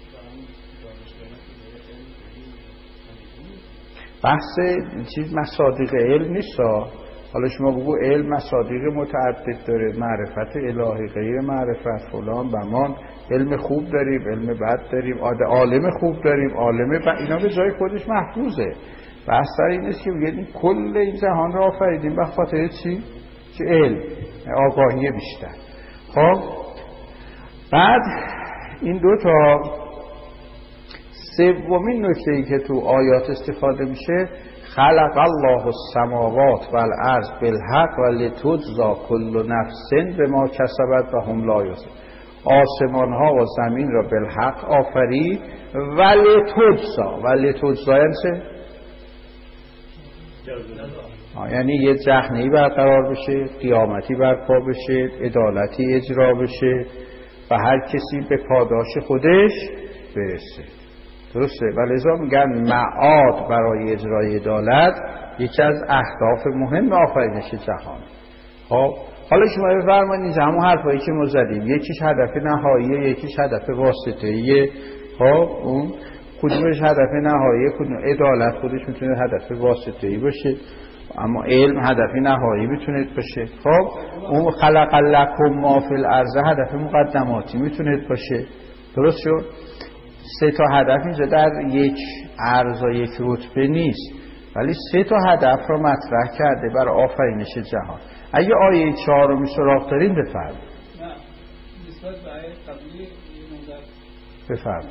بحث چیز مصادیق علم نیست. حالا شما بگو علم مصادیق متعدد داره، معرفت الهی، غیر معرفت، فلان بمان، علم خوب داریم، علم بد داریم، عالم خوب داریم، عالم بد، اینا به جای خودش محفوظه. بحث در این است که بگید کل این جهان را آفریدیم به خاطر چی؟ چه علم، آگاهی بیشتر. خب بعد این دو تا سومین نکته‌ای که تو آیات استفاده میشه، خلق الله السماوات والارض بالحق ولتجزا کل نفس بما کسبت و هم لا یظلمون. آسمان ها و زمین را بالحق آفرید ولتجزا یعنی یعنی یه جهنی برقرار بشه، قیامتی برپا بشه، عدالتی اجرا بشه و هر کسی به پاداش خودش برسه. درسته؟ و لذا میگن معاد برای اجرای عدالت یکی از اهداف مهم آفرینش جهان. خب حالا شما بفرمایید همون حرفایی که ما زدیم، یکیش هدف نهاییه، یکیش هدف واسطه‌ایه. خب اون کدومش هدف نهاییه، کدوم عدالت خودش میتونه هدف واسطه‌ای باشه، اما علم هدف نهایی میتونه باشه. خب اون خلق لکم ما فی الارض هدف مقدماتی میتونه باشه. درست شد؟ سه تا هدف اینجا در یک عرض و یک رتبه نیست، ولی سه تا هدف رو مطرح کرده برای آفرینش جهان. اگه آیه 4 رو سراغ دارین بفرمایید. نه نسبت به آیه قبلی این نظر بفرمایید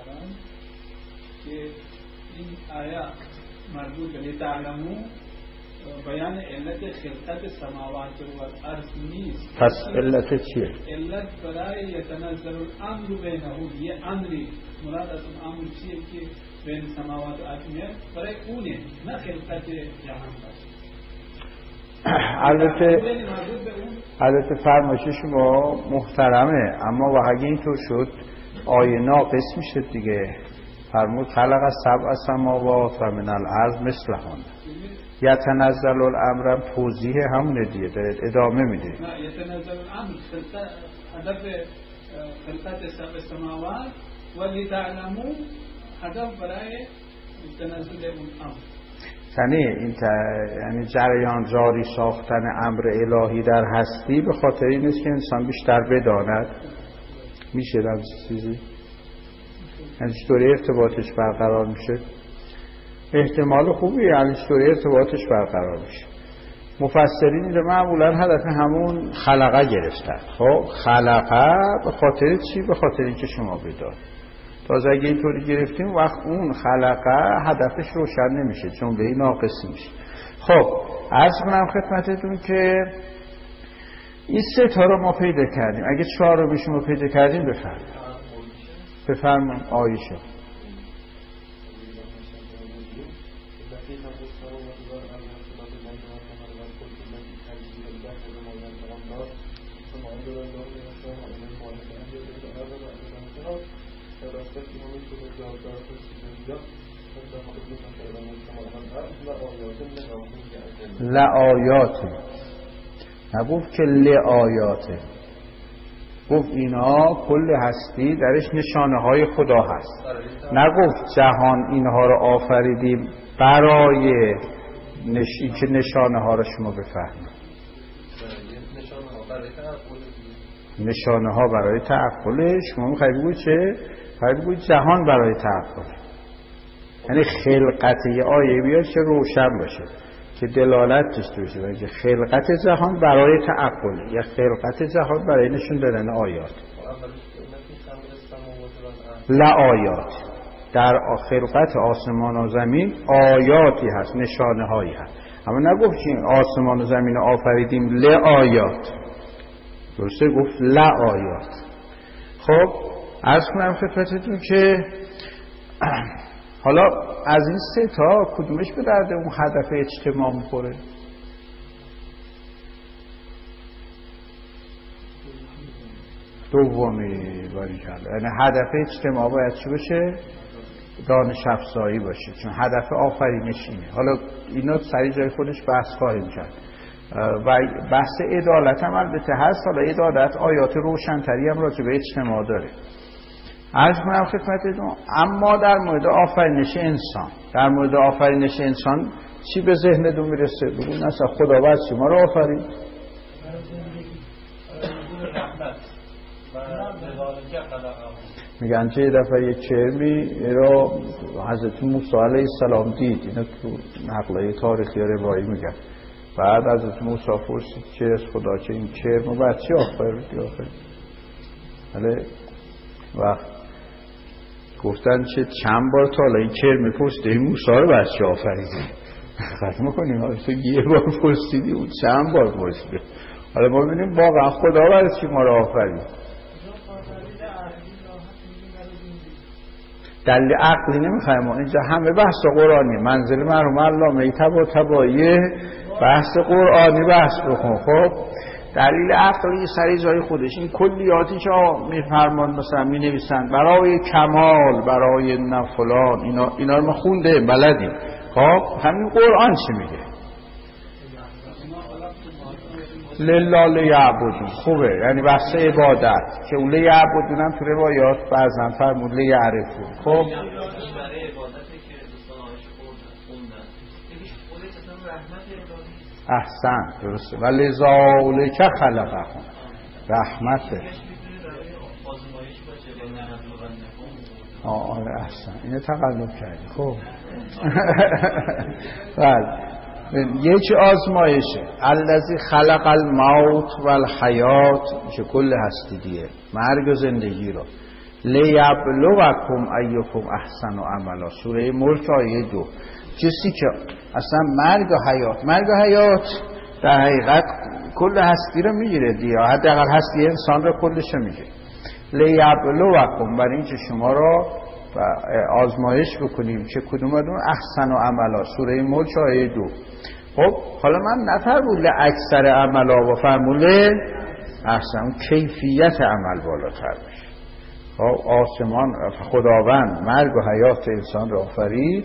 که این آیه مربوط به تعلمو بیان علت خلقت سماوات و الارض نیست. پس علت چیه؟ علت برای یتنزل الامر بینه، یه امری مراد از اون امر چیه که بین سماوات و ارض میاد، برای اونه، نه خلقت جهان باشه. البته فرمایش شما محترمه، اما اگه اینطور شد آیه ناقص میشه دیگه. فرمود خلق سبع سماوات و من الارض مثلهن. یتنزل الامر توضیح همونه دیگه، داره ادامه میده. نه یتنزل الامر هدف خلقت سبع سماوات و لتعلمو هدف برای تنزل اون امر. یعنی جریان جاری ساختن امر الهی در هستی به خاطر این است که انسان بیشتر بداند. میشه از چیزی یعنی چطوری ارتباطش برقرار میشه؟ احتمال خوبی یعنی چطوری ارتباطش برقرار میشه. مفسرین رو معمولا هدف همون خلقه گرفتن. خب خلقه به خاطر چی؟ به خاطر اینکه شما بدار. تازه اگه اینطوری گرفتیم وقت اون خلقه هدفش روشن نمیشه، جمله ناقصی میشه. خب عرض کنم خدمتتون که این سه تا رو ما پیدا کردیم. اگه 4 رو شما پیدا کردیم بفرمایید آیشه. لآیات، نگفت که لآیاته، گفت اینا کل هستی درش نشانه های خدا هست. نگفت جهان اینها رو آفریدیم برای که نشانه ها رو شما بفهمید. نشانه ها برای تعقل. شما میخواید بگوید چه؟ میخواید بگوید جهان برای تعقل، یعنی خلقت یه آیه بیاد که روشن باشه، که دلالت داشته باشه و که خلقت جهان برای تعقل یا خلقت جهان برای نشون دادن آیات. لآیات، در خلقت آسمان و زمین آیاتی هست، نشانه هایی هست. اما نگفت که آسمان و زمین آفریدیم لآیات، درسته گفت لآیات. خب عرض کنم خدمتتون که حالا از این سه تا کدومش به درد اون هدف اجتماع میخوره؟ دومی باریکلا. یعنی هدف اجتماع باید چی باشه؟ دانش افزایی باشه، چون هدف آفرینش اینه. حالا اینا سری جای خودش بحث خواهیم کرد و بحث عدالت هم البته هست. حالا عدالت آیات روشن‌تری هم راجع به اجتماع داره. عرض کنم خدمتتون اما در مورد آفرینش انسان، در مورد آفرینش انسان چی به ذهنتون میرسه؟ بگون اصلا خداوند شما رو آفرید؟ میگن چه دفعه یک چرمی را حضرت موسی علیه السلام دید، اینا تو نقلای تاریخی روایی میگن. بعد حضرت موسی پرسید چه از خدا که این چرم و بعد چی آفرید؟ وقت گفتن چه چند بار تا این چرم میپرسید این موسی رو بعد چی آفریدی؟ خطر میکنیم تو یه بار پرسیدی اون چند بار پرسیدی. حالا ما ببینیم واقعا خدا برای چی ما رو آفرید. دلیل عقلی نمیخوایم، اینجا همه بحث قرآنی. منزل مرحوم علامه طباطبایی بحث قرآنی بحث بکن. خب دلیل عقلی سری جای خودش این کلیاتی که میفرمان مثلا مینویسن برای کمال برای نفلان اینا رو ما خونده بلدیم. خب همین قرآن چی میگه؟ لله لیعبدون. خوبه، یعنی بحث عبادت که اون لیعبدون هم تو روایات بعضا فرمود لیعرفون. خب احسن درسته و لذالک خلقکم رحمته. آره احسن اینه تقلب کردی. خب بله یک آزمایشه الذی خلق الموت والحیات که کل هستی دیه مرگ و زندگی رو لیبلوکم ایکم احسن عملا. سوره ملک آیه 2. کسی که اصلا مرگ و حیات در حقیقت کل هستی رو میگیره دیگه، حداقل هستی انسان رو کلش رو میگیره. لیبلوکم برای اینکه شما رو آزمایش بکنیم که کدومتون احسن و عملا. سوره ملک آیه 2. خب حالا من نفرمول اکثر عملا و فرموله احسن، کیفیت عمل بالاتر میشه. خب آسمان خداوند مرگ و حیات انسان رو آفرید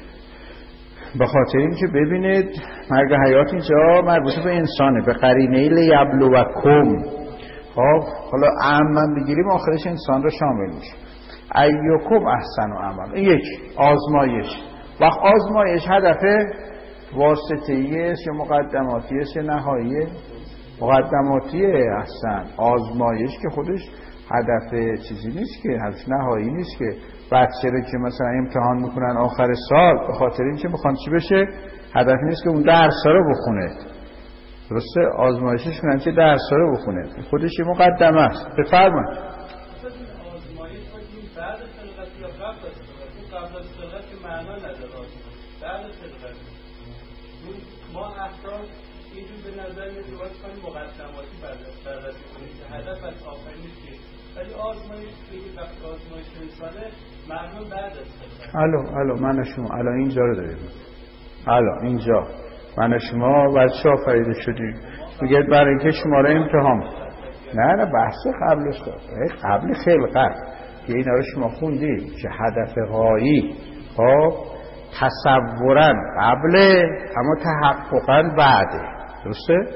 به خاطر اینکه ببینید مرگ و حیات اینجا مربوط به انسانه، به قرینه لیبلوکم. خب حالا عمم بگیریم آخرش انسان رو شامل میشه. ایکم احسن و عمل. این یک آزمایش. وقت آزمایش هدف واسطه‌ایه یا مقدماتیه یا نهاییه؟ مقدماتیه. احسن. آزمایش که خودش هدف چیزی نیست که، هدف نهایی نیست که. بچه رو که مثلا امتحان میکنن آخر سال به خاطر اینکه میخوان چی بشه، هدف نیست که اون درس‌ها رو بخونه. درسته؟ آزمایشش کنن که درس‌ها رو بخونه، خودش یه مقدمه است. بفرمایید. آزمایش کنیم بعد خلقت یا قبل از خلقت؟ قبل از خلقت که معنا نداره، بعد از خلقت ما احساس اینجور به نظر میاد کنیم مقدماتی بررسی کنیم که هدف از آفرینش چیه، ولی آزمایش بگید وقتی آزمایش انسانه معلوم بعد از خلقت. الو من شما الان اینجا رو داریم، الان اینجا من شما بچه آفریده شدیم میگه برای اینکه شما رو امتحان. نه بحث قبلش قبل خلقت که اینا رو شما خوندید که هدف غایی خب تصورا قبله اما تحققا بعده. درسته؟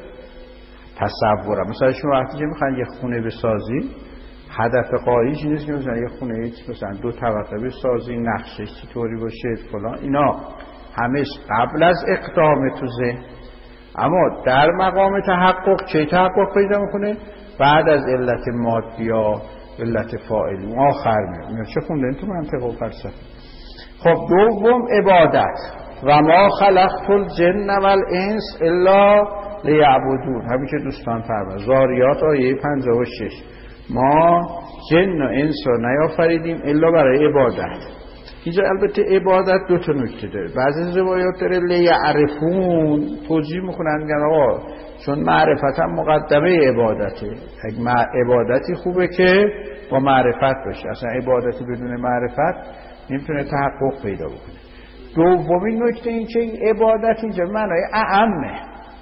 تصورا مثلا شما وقتی که میخواین یه خونه بسازی هدف غاییش این نیست که مثلا یه خونه مثلا 2 طبقه بسازی، نقشش چطوری باشه فلان، اینا همش قبل از اقدام تو ذهن. اما در مقام تحقق چه تحقق پیدا میکنه؟ بعد از علت مادی یا علت فاعلی آخر میاد. چه خوندن تو منطق و فلسفه؟ خب دوم عبادت. و ما خلقت الجن والانس الا لیعبدون. همین که دوستان فرمودن زاریات آیه 56 ما جن و انس رو نیافریدیم الا برای عبادت. اینجا البته عبادت 2 تا نکته داره. بعضی از روایات داره لیعرفون توجیه میکنن میگن آقا چون معرفت هم مقدمه عبادته، عبادتی خوبه که با معرفت باشه، اصلا عبادتی بدون معرفت نمیتونه تحقق پیدا بکنه. دومین نکته این که این عبادت اینجا معنای اعمه.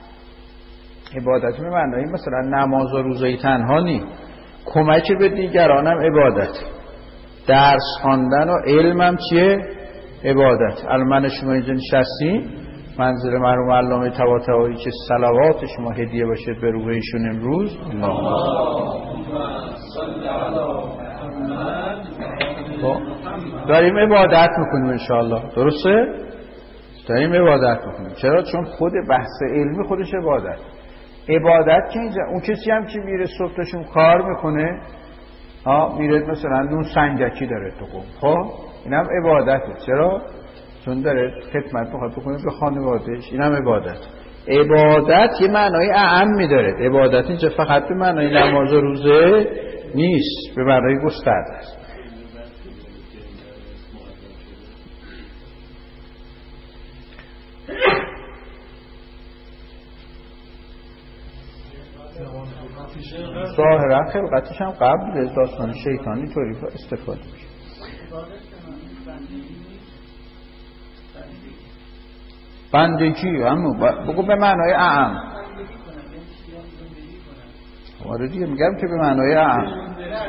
عبادت به معنای مثلا نماز و روزه تنها نی، کمک به دیگرانم عبادت، درس خواندن و علمم چیه؟ عبادت. الان من شما اینجا نشستیم منظر مرحوم علامه طباطبایی که صلوات شما هدیه باشه به روح ایشون امروز. داریم عبادت میکنیم انشاءالله. درسته؟ داریم عبادت میکنیم. چرا؟ چون خود بحث علمی خودش عبادت که اینجا اون کسی هم که میره صبحشون کار میکنه میره مثلا نون سنگکی داره تو قوم، خب اینم عبادته. چرا؟ چون داره خدمت بخواد بکنه به خانوادهش، اینم عبادت. عبادت یه معنای اعم داره. عبادت اینجا فقط به معنای نماز و روزه نیست، به معنای گسترده است. ظاهرا خلقتش هم قبل از داستان شیطانی طوری استفاده میشه. بندگی همون بگو به معنای اعم. آره دیگه میگم که به معنای اعم. اون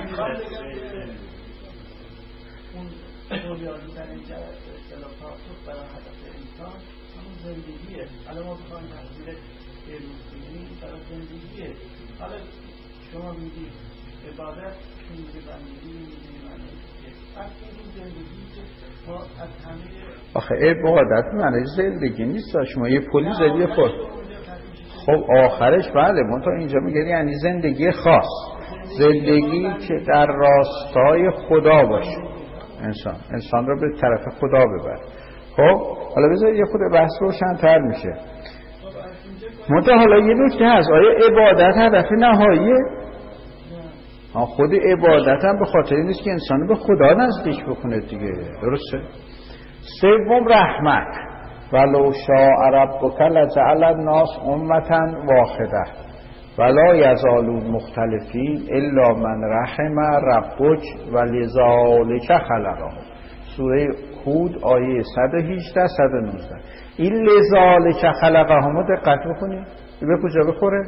بنیادی در این اختلافات برای هدف انسان همون زندگیه. حالا ما بخوایم تحصیل علم کنیم برای زندگیه. حالا شما میگی عبادت چون میگه بندگی میگه معنی وقتی این زندگی که ما از همه آخه عبادت معنی زندگی نیست. شما یه پلی زدی خود خب آخرش بله منتها اینجا میگه یعنی زندگی خاص، زندگی که در راستای خدا باشه، انسان رو به طرف خدا ببر. خب حالا بذار یه خود بحث روشن‌تر میشه. منتها حالا یه نکته هست، آیا عبادت هدف نهاییه؟ خود عبادت هم به خاطر این نیست که انسان به خدا نزدیک بکنه دیگه، درسته؟ سوم رحمت، ولو شاء ربک لجعل الناس امة واحدة ولا یزالون مختلفین الا من رحم ربک ولذالک خلقهم. سوره هود آیه 118 119. این لذالک خلقهم دقت بکنید به کجا بخوره؟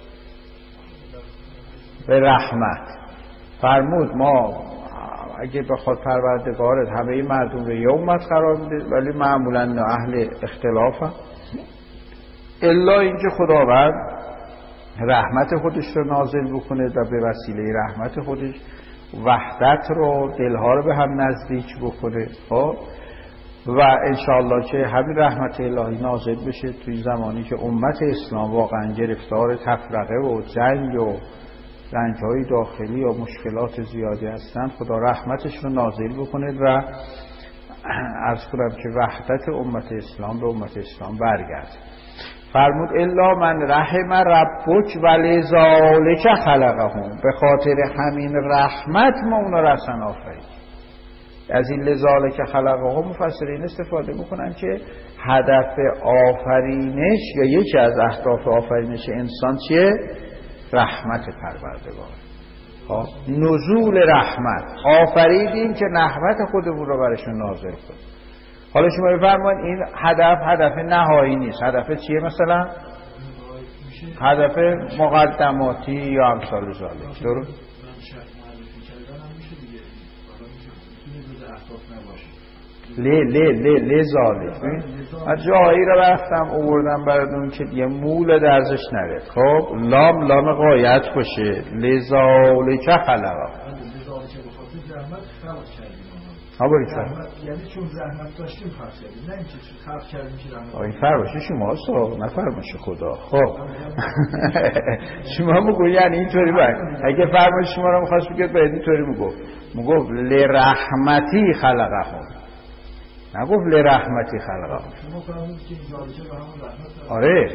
به رحمت. فرمود ما اگه بخواد پروردگارت همه مردم رو یه امت قرار میده، ولی معمولا اهل اختلاف هم. الا اینکه خداوند رحمت خودش رو نازل بکنه و به وسیله رحمت خودش وحدت رو، دلها رو به هم نزدیک بکنه. و انشاءالله که همین رحمت الهی نازل بشه توی زمانی که امت اسلام واقعا گرفتار تفرقه و جنگ و رنج‌های داخلی و مشکلات زیادی هستند، خدا رحمتش رو نازل بکنه و عرض کنم که وحدت امت اسلام به امت اسلام برگرده. فرمود الا من رحم ربک ولذالک خلقهم، به خاطر همین رحمت ما اونا را اصلا آفرید. از این لذالک خلقهم مفسرین استفاده میکنن که هدف آفرینش یا یکی از اهداف آفرینش انسان چیه؟ رحمت پروردگار. نزول رحمت، آفریدیم که رحمت خودمون رو برشون نازل کنیم. حالا شما بفرمایید این هدف نهایی نیست. هدف چیه مثلا؟ هدف مقدماتی یا امثال ذالک. درست؟ ذالک. من جایی رو رفتم آوردم براتون که یه مول درزش نره. خب لام غایت باشه. لذالک خلقهم. یعنی چون زحمت داشتیم خلق کردیم، نه اینکه خلق کردیم که زحمت. این فرمایش شماست، نه فرمایش خدا. خب شما میگو یعنی اینطوری باید. اگه فرمایش شما رو می‌خواست بگید باید اینطوری میگفت لرحمتی خلقهم، نگفت لرحمتی خلقهم. شما فرمودید که این جالجه به همون رحمت. آره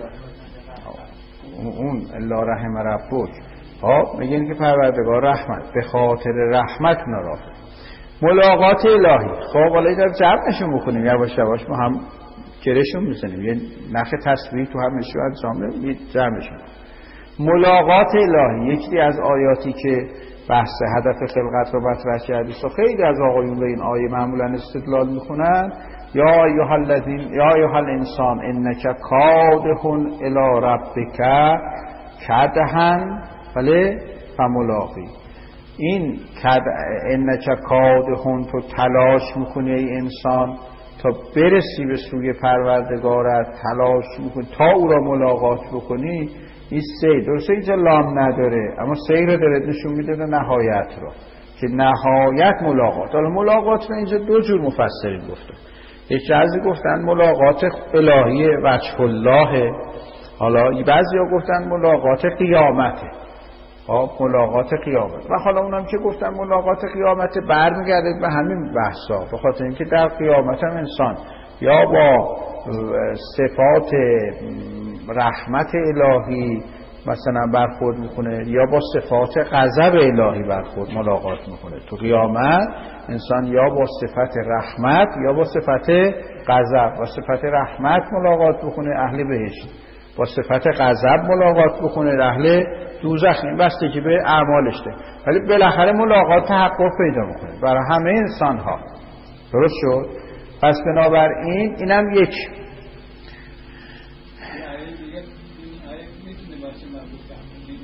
اون الا رحم ربک. میگن که پروردگار رحمت، به خاطر رحمت نرافت. ملاقات الهی. خب حالا اینو جمعشون بکنیم یواش یواش، ما هم کرشون میزنیم، یه نخ تصویر تو هم نشو انجام نمیم، جمعشون. ملاقات الهی یکی از آیاتی که بحث هدف خلقت رو مطرح کرده است. خیلی از آقایون به این آیه معمولا استدلال میکنن یا ایها الانسان انک کادح الی ربک کدحا فملاقی. این انک کادحون، تو تلاش میکنی ای انسان تا برسی به سوی پروردگارت، تلاش میکنی تا او را ملاقات بکنی. این سیر درسته اینجا لام نداره، اما سیر داره نشون میده نهایت رو که نهایت ملاقات. حالا ملاقات رو اینجا دو جور مفسرین گفتن. یکی بعضی گفتن ملاقات الهی وجه الله، حالا بعضیا گفتن ملاقات قیامته. ملاقات قیامت. و حالا اونم که گفتن ملاقات قیامت برمیگرده به همین بحثا، به خاطر اینکه در قیامت هم انسان یا با صفات رحمت الهی مثلا برخورد میکنه یا با صفات غضب الهی برخورد ملاقات میکنه. تو قیامت انسان یا با صفت رحمت یا با صفت غضب. با صفت رحمت ملاقات بکنه اهل بهشت، با صفت غضب ملاقات بکنه اهل دوزخ. این بستگی به اعمالش ده، ولی بالاخره ملاقات تحقق پیدا میکنه برای همه انسان ها. درست شد؟ پس بنابراین اینم یک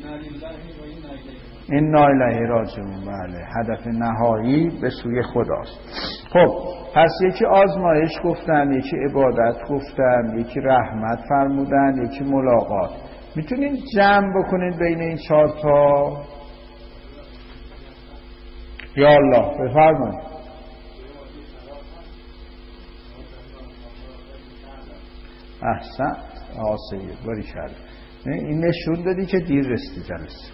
این الیه راجعون. بله، هدف نهایی به سوی خداست. خب پس یکی آزمایش گفتن، یکی عبادت گفتن، یکی رحمت فرمودن، یکی ملاقات. میتونین جمع بکنین بین این 4 تا؟ یا الله بفرمایید. احسن آسیب باری کرد. این نشون دادی که دیر رسیدی جلسه،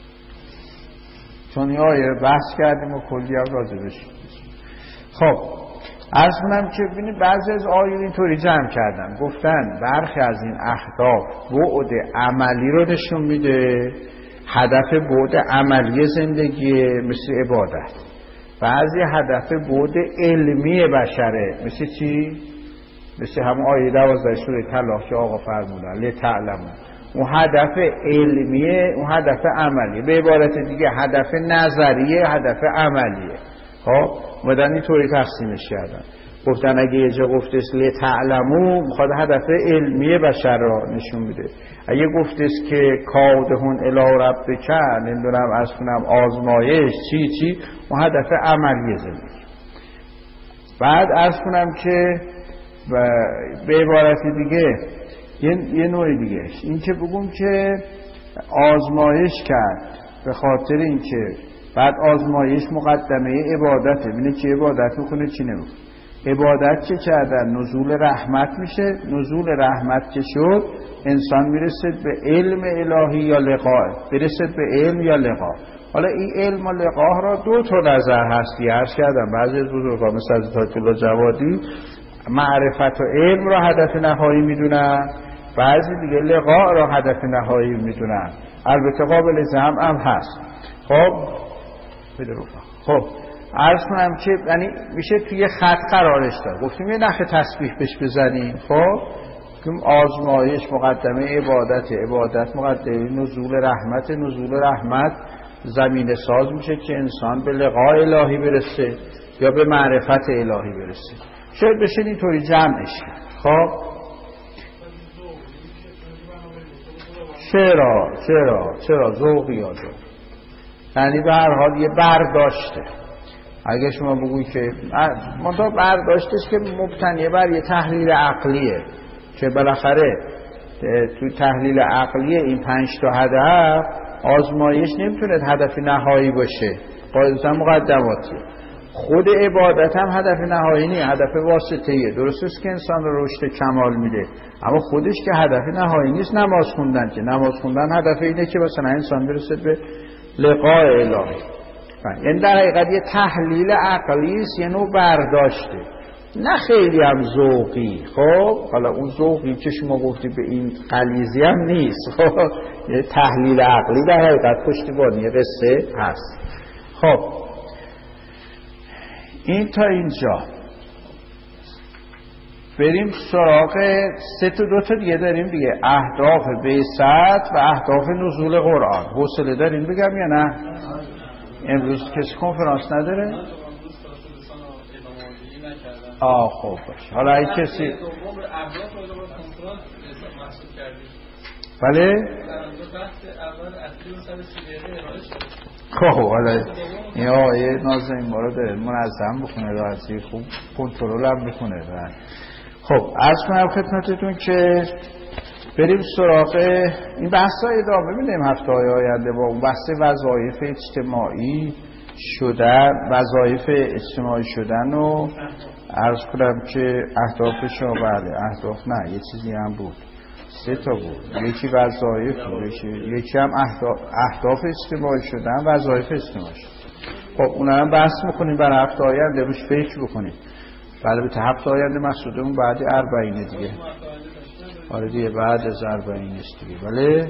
چون یه آیه بحث کردیم و کلی هم راجبش. خب عرض کنم که ببینید بعضی از آیون اینطوری جمع کردن، گفتن برخی از این اهداف بعد عملی رو نشون میده، هدف بعد عملی زندگی مثل عبادت. بعضی هدف بعد علمی بشره، مثل چی؟ مثل همون آیه 12 سوره طلاق که آقا فرمودن لتعلموا. اون هدف علمیه، اون هدف عملیه. به عبارت دیگه هدف نظریه، هدف عملیه. خب مدن اینطوری تقسیمش کردن، گفتن اگه یه جا گفتش لتعلموا میخواد هدف علمی بشر را نشون میده. اگه گفتش که کادهون الی ربک، نمیدونم از کنم آزمایش چی اون هدف عملی زندگی. بعد عرض کنم که به عبارت دیگه یه نوع دیگه این که بگم که آزمایش کرد به خاطر این که بعد آزمایش مقدمه عبادته. ببینه چی عبادت میکنه چی نمیکنه. عبادت چه کردن؟ نزول رحمت میشه. نزول رحمت که شد انسان میرسد به علم الهی یا لقاه، برسد به علم یا لقاه. حالا این علم و لقاه را 2 تا نظر هستی عرض کردم. بعضی از بزرگان مثل حضرت آیت الله جوادی معرفت و علم را هدف نهایی میدونن، بعضی دیگه لقاء را هدف نهایی میدونن. البته قابل جمع هم هست. خب بده رفا. خب عرض کنم که یعنی میشه توی خط قرارش داد. گفتیم یه نخ تسبیح بهش بزنیم. خب آزمایش مقدمه عبادت، عبادت مقدمه نزول رحمت، نزول رحمت زمینه ساز میشه که انسان به لقاء الهی برسه یا به معرفت الهی برسه. شاید بشه اینطوری جمعش کرد. خب چرا ذوقی ها یعنی به هر حال یه برداشته. اگه شما بگویی که منطقه برداشتش که مبتنیه بر یه تحلیل عقلیه که بالاخره تو تحلیل عقلیه این 5 تا هدف آزمایش نمیتونه هدف نهایی باشه، قاعدتا مقدماتیه. خود عبادت هم هدف نهایی نیست، هدف واسطه‌ایه. درسته که انسان رو رشد کمال میده، اما خودش که هدف نهایی نیست. نماز خوندن که نماز خوندن هدف اینه که مثلا انسان برسه به لقاء الهی. یعنی در حقیقت یه تحلیل عقلی است، یه نوع برداشته، نه خیلی هم ذوقی. خب حالا اون ذوقی که شما گفتی به این غلیظی هم نیست. خب یه تحلیل عقلی در حقیقت پشتیبانی قصه هست. خب این تا اینجا. بریم سراغ 2 تا دیگه داریم دیگه، اهداف بعثت و اهداف نزول قرآن. حوصله دارین بگم یا نه؟ امروز کسی کنفرانس نداره؟ خب باشه. حالا این کسی بله؟ خب حالا این آیه نازنین ما رو داره منظم بکنه، راحتی خوب کنترل هم بکنه. خب عرض کنم خدمتتون که بریم سراغ این بحثا ادامه میدیم هفته های آینده با اون بحث وظایف اجتماعی شدن، وظایف اجتماعی شدن و عرض کنم که اهدافش رو بله اهداف نه یه چیزی هم بود 3 تا بود، یکی وظایف بود، یکی هم اهداف اجتماعی شدن، وظایف اجتماعی شدن. خب اونا هم بحث میکنیم برای هفته آینده، روش فکر بکنیم. بله به هفته آینده مقصودمون بعد 40 دیگه. آره دیگه بعد از 40 است دیگه. بله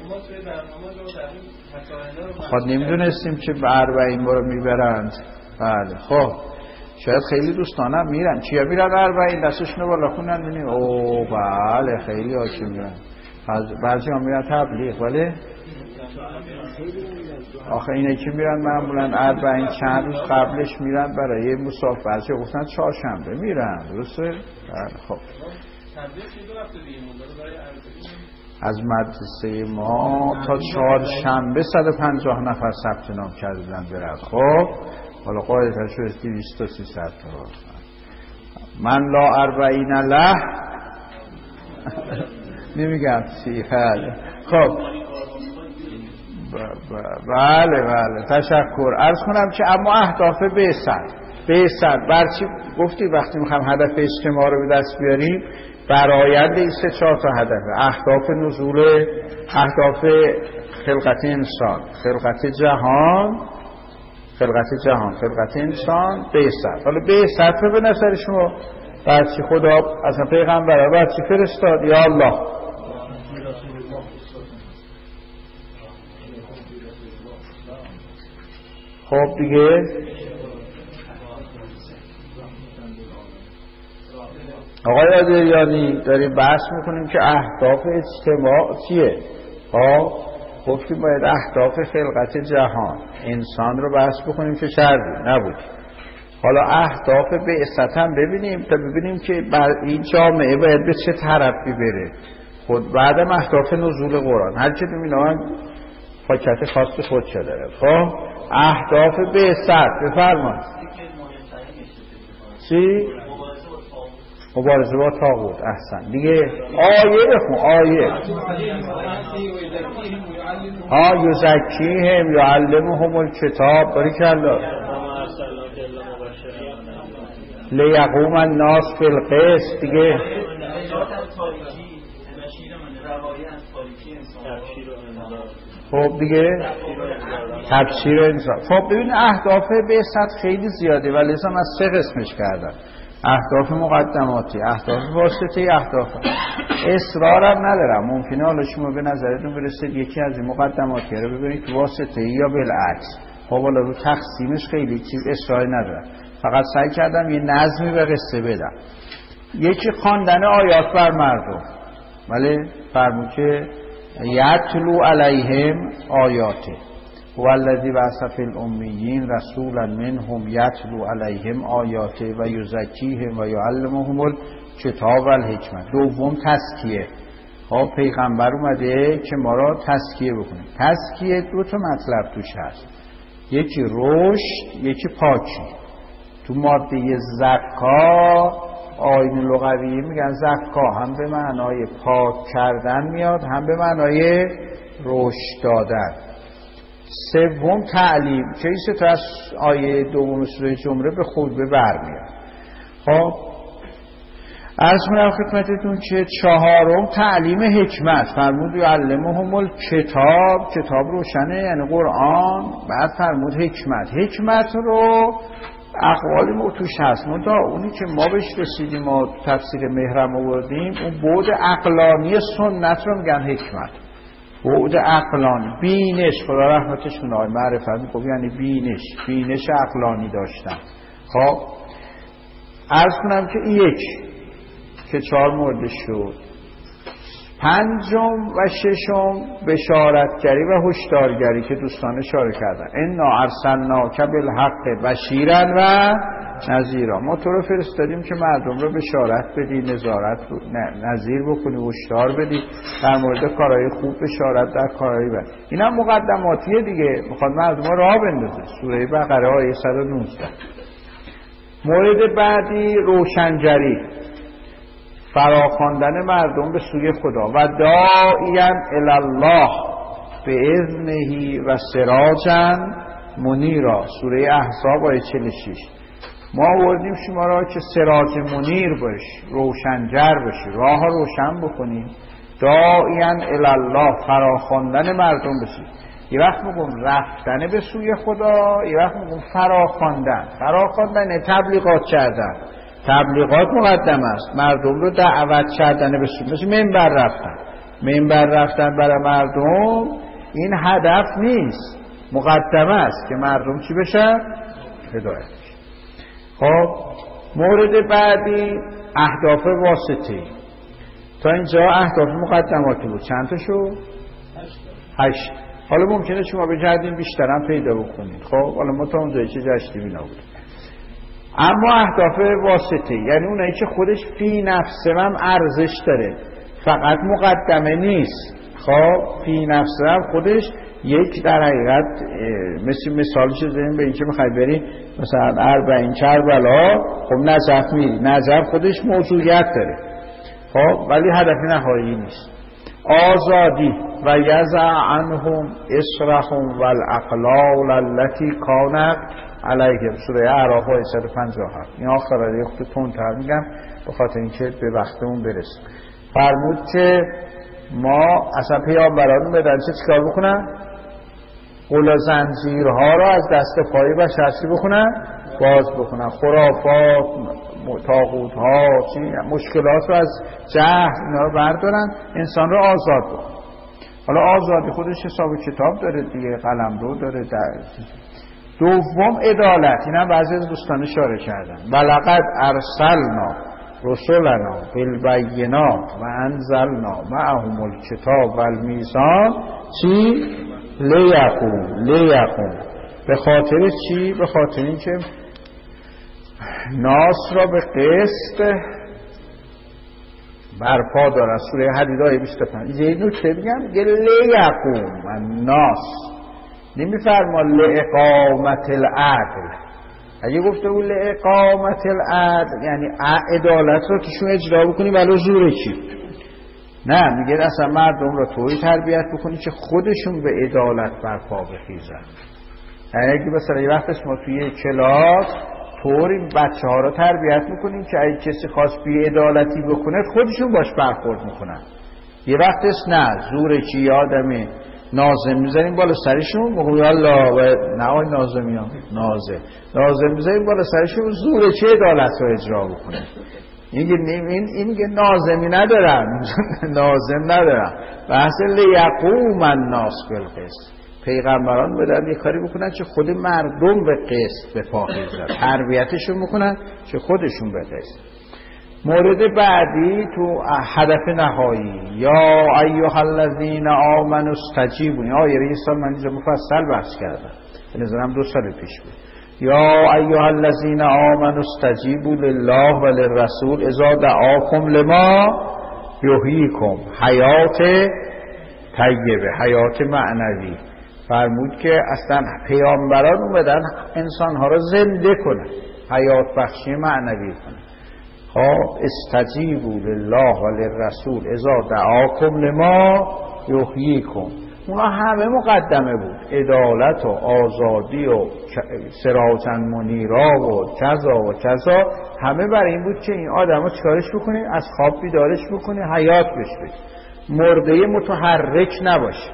خود نمیدونستیم که به 40 ما رو میبرند. بله خب شاید خیلی دوستانم میرن. چیا میرن 40 دستشونو بالا کنن ببینیم. اوه بله خیلی هاشو میرن. بعضی هم میرن تبلیغ. بله آخه اینه که میرن معمولا 40 چند روز قبلش میرن برای مسافرت. بعضی گفتن چهارشنبه میرن. درسته؟ بله خب از مدرسه ما تا چهارشنبه 150 نفر ثبت نام کردن برد. خب حالا قاعدتا شده 200 تا 300 تا. من لا 40 له نمیگم چی. خب بله تشکر. عرض کنم که اما اهداف بعثت برچی گفتی وقتی میخوام هدف اجتماع رو به دست بیاریم برآیند این 3-4 تا هدف: اهداف نزول، اهداف خلقت انسان، خلقت جهان، خلقت انسان، بعثت. حالا بعثت رو به نظر شما برچی خدا اصلا پیغمبر برچی فرستاد؟ یا الله خب دیگه آقای آدریانی داریم بحث میکنیم که اهداف اجتماع چیه؟ گفتیم باید اهداف خلقت جهان انسان رو بحث بکنیم که شرطی نبود. حالا اهداف بعثت هم ببینیم تا ببینیم که این جامعه باید به چه طرفی بره. خود بعدم اهداف نزول قرآن هر چه اینا پاکت خاص خودشه داره. خب اهداف بعثت بفرمایید. چی؟ مبارزه با طاغوت. احسن دیگه. آیه بخون. آیه یزکیهم یعلمهم الکتاب. باریکالله. لیقوم الناس فی القسط. دیگه خب دیگه تبشیر انسان. خب ببین اهداف بعثت خیلی زیاده ولی لازم از 3 قسمش کردن: اهداف مقدماتی، اهداف واسطه‌ای، اهداف اصرارم ندارم. ممکنه حالا شما به نظرتون برسید یکی از این مقدماتی رو ببینید که واسطه‌ای یا بالعکس. خب حالا رو تقسیمش خیلی چیز اصراری ندارم، فقط سعی کردم یه نظمی به قصه بدم. یکی خواندن آیات بر مردم. ولی فرمود که یتلو علیهم آیاته والذی بعث فی الامیین رسولا منهم یتلو علیهم آیاته و یزکیهم و یعلمهم الکتاب و الحکمت. دوم تزکیه. خب پیغمبر اومده که ما را تزکیه بکنه. تزکیه 2 تا مطلب توش هست: یکی رشد، یکی پاکی. تو ماده زکا آیین لغوی میگن زکا هم به معنای پاک کردن میاد هم به معنای رشد دادن. سوم تعلیم که این 3 تا از آیه 2 سوره جمعه به خود به بر میاد. خب عرض کنم خدمتتون که 4م تعلیم حکمت. فرمود یعلمهم الکتاب، کتاب روشنه یعنی قرآن. بعد فرمود حکمت رو اقوالی ما توش هست. اونی که ما بهش رسیدیم ما تفسیر مهرم آوردیم اون بعد عقلانی سنت رو میگن حکمت. بعد عقلانی، بینش. خدا رحمتشون آقای معرفت میگه یعنی بینش عقلانی داشتن. خب عرض کنم که یک که 4 مورد شد. 5م و 6م بشارتگری و هشدارگری که دوستان اشاره کردن. انا ارسلناک بالحق بشیرا و نذیرا. ما تو رو فرستادیم که مردم رو بشارت بدی، نذیر بکنی، هشدار بدی در مورد کارهای خوب، بشارت در کارهای بد. اینا مقدماتیه دیگه، میخواد مردم رو راه بندازه. سوره بقره آیه 119. مورد بعدی روشنگری، فراخواندن مردم به سوی خدا. و داعیا الی الله باذنه و سراجا منیرا. سوره احزاب آیه 46. ما آوردیم شما را که سراج منیر باشی، روشنگر باشی، راه روشن بکنیم. داعیا الی الله، فراخواندن مردم بشی. یه وقت میگم رفتن به سوی خدا، یه وقت میگم فراخواندن تبلیغات کردن. تبلیغات مقدم است، مردم رو دعوت کردن به سوی، مثل منبر رفتن برای مردم. این هدف نیست، مقدمه است که مردم چی بشن؟ هدایت. خب مورد بعدی اهداف واسطه‌ای. تا اینجا اهداف مقدماتی بود. چند تا شد؟ 8. حالا ممکنه شما بگردین بیشترم پیدا بکنید. خب حالا ما تا اونجایی که جشتی بینا بود. اما اهداف واسطه‌ای یعنی اونایی که خودش فی نفسه هم ارزش داره. فقط مقدمه نیست. خب فی نفسه هم خودش یک در حقیقت مثالش زدیم به این که میخوای بری مثلا اربعین کربلا، خب نجف میری، نجف خودش موضوعیت داره خب ولی هدف نهایی نیست. آزادی و یزع عنهم اسرهم والاغلال التي كانت علیهم، سوره اعراف آیه 157. این آخر رو خود تندتر میگم به خاطر اینکه به وقتمون برسیم. فرمود که ما اصلا پیامبران بدن چه چیکار بکنن؟ قل و زنجیرها را از دست پای بشر چی بکنن؟ باز بکنن. خرافات، طاغوت‌ها، مشکلات رو از جهل اینا رو بردارن، انسان رو آزاد بکنن. حالا آزادی خودش حساب کتاب داره دیگه، قلمرو داره. دوم عدالت، اینا بعضی از دوستان اشاره کردن. ولقد ارسلنا رسولنا بالبینات و انزلنا معهم الکتاب والمیزان چی؟ لیقوم. به خاطر چی؟ به خاطر اینکه ناس را به قسط برپا دارن. سوره حدید آیه 25. یه نکته بگم، لیقوم الناس، نمیفرما لاقامت العدل. اگه گفته بود لاقامت العدل یعنی عدالت رو توشون اجرا بکنی ولو زوره چی؟ نه، میگه اصلا مردم رو طوری تربیت بکنی که خودشون به عدالت برپا بخیزن. اگه مثلا یه وقت ما توی کلاس طوری بچه ها رو تربیت میکنیم که اگه کسی خواست بی عدالتی بکنه خودشون باش برخورد میکنن. یه وقتش نه، زوره چی آدمی نازم میذاریم بالا سرشون، بگو یالله و نه آی نازمی ها نازم میذاریم بالا سرشون، زوره چی عدالت رو اجرا بکنه. این که نازمی ندارن نازم ندارن. بحث لیقوم الناس بالقسط، پیغمبران بدن یه کاری بکنن که خود مردم به قسط به پا بذارن، تربیتشون بکنن که خودشون به قسط. مورد بعدی تو هدف نهایی، یا ایها الذین آمنوا استجیبوا، این آیه رو سال من اینجا مفصل بحث کردم، به نظرم 2 سال پیش بود. یا ایها الذین آمنوا استجیبوا لله و للرسول اذا دعاکم لما یحییکم، حیات طیبه، حیات معنوی. فرمود که اصلا پیامبران اومدن انسانها را زنده کنن، حیات بخشی معنوی کنن. خب استجیبوا لله و للرسول اذا دعاکم لما یحییکم، اونا همه مقدمه بود، عدالت و آزادی و سراجا منیرا و کذا همه برای این بود که این آدما چیکارش بکنه؟ از خواب بیدارش بکنه، حیات بشه، مرده متحرک نباشه.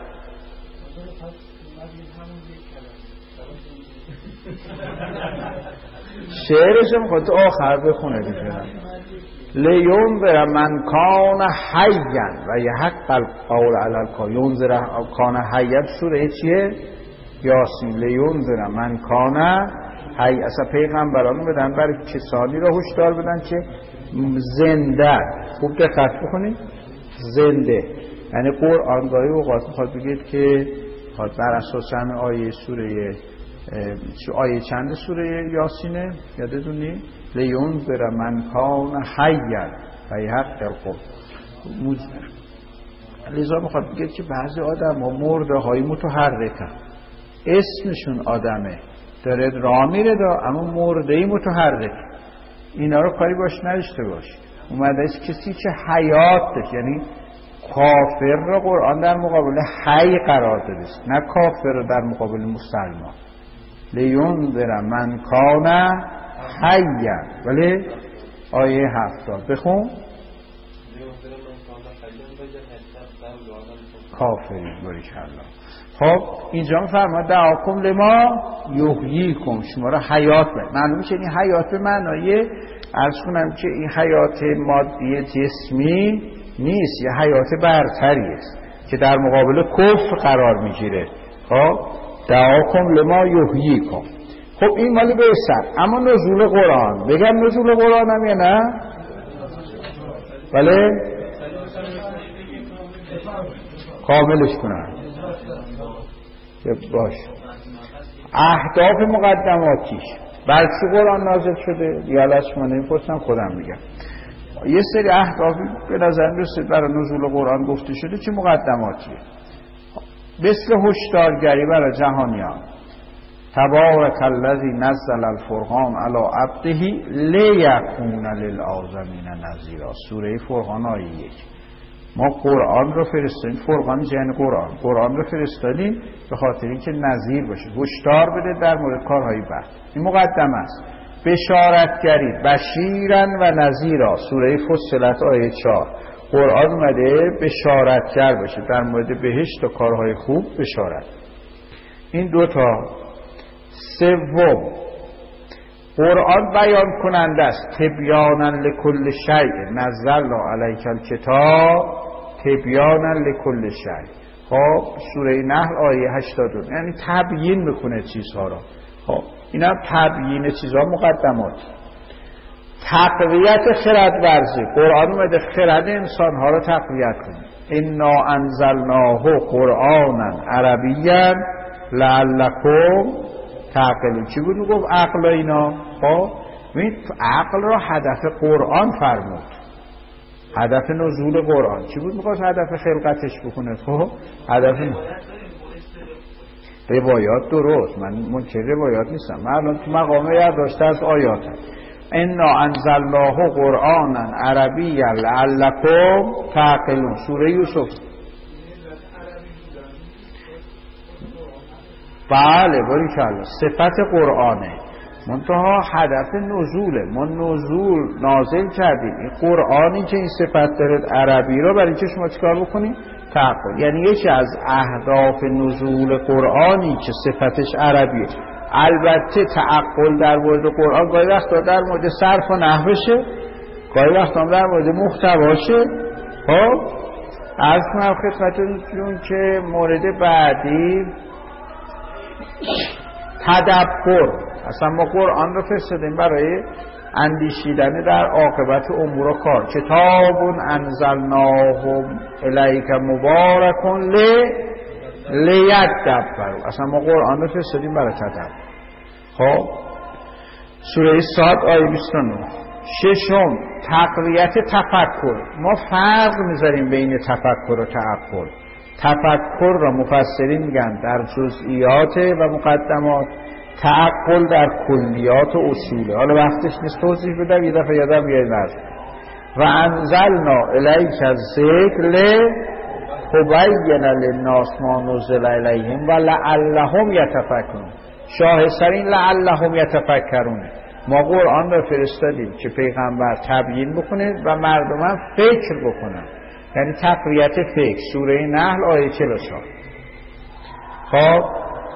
شعرش میخواد آخر بخونه دیگه. لینذر من کان حیا و یحق القول علی الکافرین. ینذر کان حیا سوره چیه؟ یاسین. لینذر من کان حیا، اصلا پیغمبران بدن برای کسانی را هشدار بدن که زنده. خوب دقت بکنید، زنده یعنی قرآن گاهی اوقات میخواد بگید که بر اساس همه آیه سوره آیه چند سوره یاسینه یادتونی؟ لینذر من کان حیا و یحق القول. لذا میخواد بگه که بعضی آدم ها مرده های متحرکن، اسمشون آدمه، داره راه میره اما مرده متحرک، اینا رو کاری باش نداشته باش. اومده کسی که حیات داشت، یعنی کافر رو قرآن در مقابل حی قرار داده، نه کافر رو در مقابل مسلمان. لینذر من کان حیا. ولی آیه 70 بخون. کافری باریکالله. خب اینجا میفرماد دعاکم لما یحییکم، شما را حیات بده. معلومه که این حیات به معنای عرض کنم که این حیات مادی جسمی نیست، یه حیات برتری است که در مقابل کفر قرار میگیره. خب دعاکم لما یحییکم. خب این مالی به سر. اما نزول قرآن، بگم نزول قرآن هم یا نه؟ بله کاملش کنم باش. اهداف مقدماتیش برای چی قرآن نازل شده؟ یالش من نمیپرسم، خودم میگم. یه سری اهدافی به نظر میرسه برای نزول قرآن گفته شده، چه مقدماتیه؟ مثل هشدارگری برای جهانیان. تبارک الذی نزل الفرقان علی عبده لیکون للعالمین نذیرا. سوره فرقان آیه 1. ما قرآن رو فرستادیم، فرقان یعنی قرآن رو فرستادیم به خاطر اینکه نذیر باشه، هشدار بده در مورد کارهای بد. این مقدمه است. بشارتگری، بشیرا و نذیرا. سوره فصلت آیه 4. قرآن اومده بشارتگر باشه در مورد بهشت و کارهای خوب، بشارت. این دوتا. سوم، قرآن بیان کننده است. تبیانا لکل شیء نزلنا علیک الکتاب تبیانا لکل شیء. خب سوره نحل آیه 82، یعنی تبیین میکنه چیزها را. خب اینا تبیین چیزها مقدمات. تقویت خرد ورزی، قرآن اومده خرد انسانها را تقویت کنه. انا انزلناه قرآنا عربیا لعلکم تعقلون. چی بود گفت؟ عقل اینا. خب عقل را هدف قرآن فرمود، هدف نزول قرآن چی بود؟ میخواست هدف خلقتش بکنه. خب هدف روایات درست، من منکر روایات نیستم، من الان تو مقام یادداشته از آیاتم. انا انزلناه قرآنا عربیا لعلکم تعقلون. سوره یوسف. بله باریکلا، صفت قرآنه، منتها هدف نزوله. ما نزول نازل کردیم این قرآنی که این صفت داره عربی رو، برای اینکه شما چیکار بکنید؟ تعقل. یعنی یکی از اهداف نزول قرآنی که صفتش عربیه. البته تعقل در مورد قرآن گاهی وقتا در مورد صرف و نحوشه، گاهی وقتا در مورد محتواشه. خب عرض کنم خدمتتون که مورد بعدی تدبر. اصلا ما قرآن رو فرستادیم برای اندیشیدن در عاقبت امور و کار. کتاب انزلناه الیک مبارک لیدبروا. اصلا ما قرآن رو فرستادیم برای تدبر. خب سوره صاد آیه 29. ششم، تقویت تفکر. ما فرق میذاریم بین تفکر و تعقل. تفکر را مفسرین میگن در جزئیات و مقدمات، تعقل در کلیات و اصوله. حالا وقتش نیست توضیح بدم، یه دفعه یادم بیاید نرد. و انزلنا الیک الذکر لتبین للناس ما نزل الیهم و لعلهم یتفکرون. شاهدترین لعلهم یتفکرون. ما قرآن را فرستادیم که پیغمبر تبیین بکنه و مردم هم فکر بکنن، یعنی تقویت فکر. سوره نحل آیه 44. خب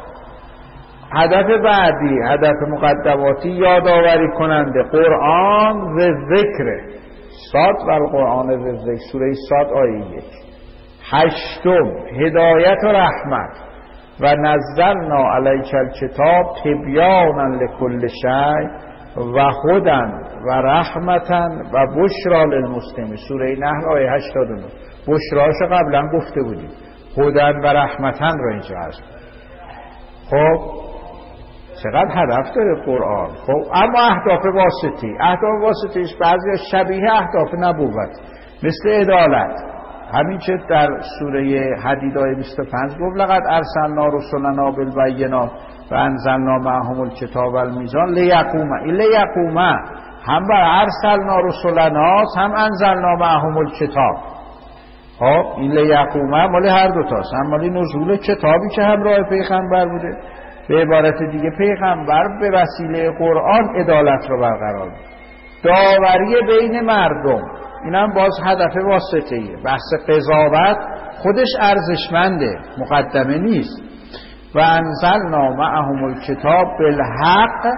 هدف بعدی، هدف مقدماتی، یادآوری کننده قرآن و ذکر. صاد و القرآن و ذکر. سوره صاد آیه 1. هشتم، هدایت و رحمت. و نزلنا علیک الکتاب تبیانا لکل شیء و هدی و رحمتا و بشرا للمسلمین. سوره نحل آیه 89. بشراشو قبلا گفته بودیم، هدی و رحمتا رو اینجا هست. خب چقدر هدف داره قرآن. خب اما اهداف واسطی، اهداف واسطیش بعضی شبیه اهداف نبوت، مثل عدالت. همین که در سوره حدید آیه 25 گفت لقد ارسلنا رسلنا بالبینات و انزلنا معهم الکتاب والمیزان لیقوم. این لیقوم هم بر ارسلنا رسلنا هم انزلنا معهم الکتاب. خب این لیقوم مال هر دو تاست، هم مال نزول کتابی که همراه پیغمبر بوده، به عبارت دیگه پیغمبر به وسیله قرآن عدالت رو برقرار بود، داوری بین مردم. اینم باز هدف واسطه‌ایه. بحث قضاوت خودش ارزشمنده، مقدمه نیست. و انزلنا معهم الکتاب بالحق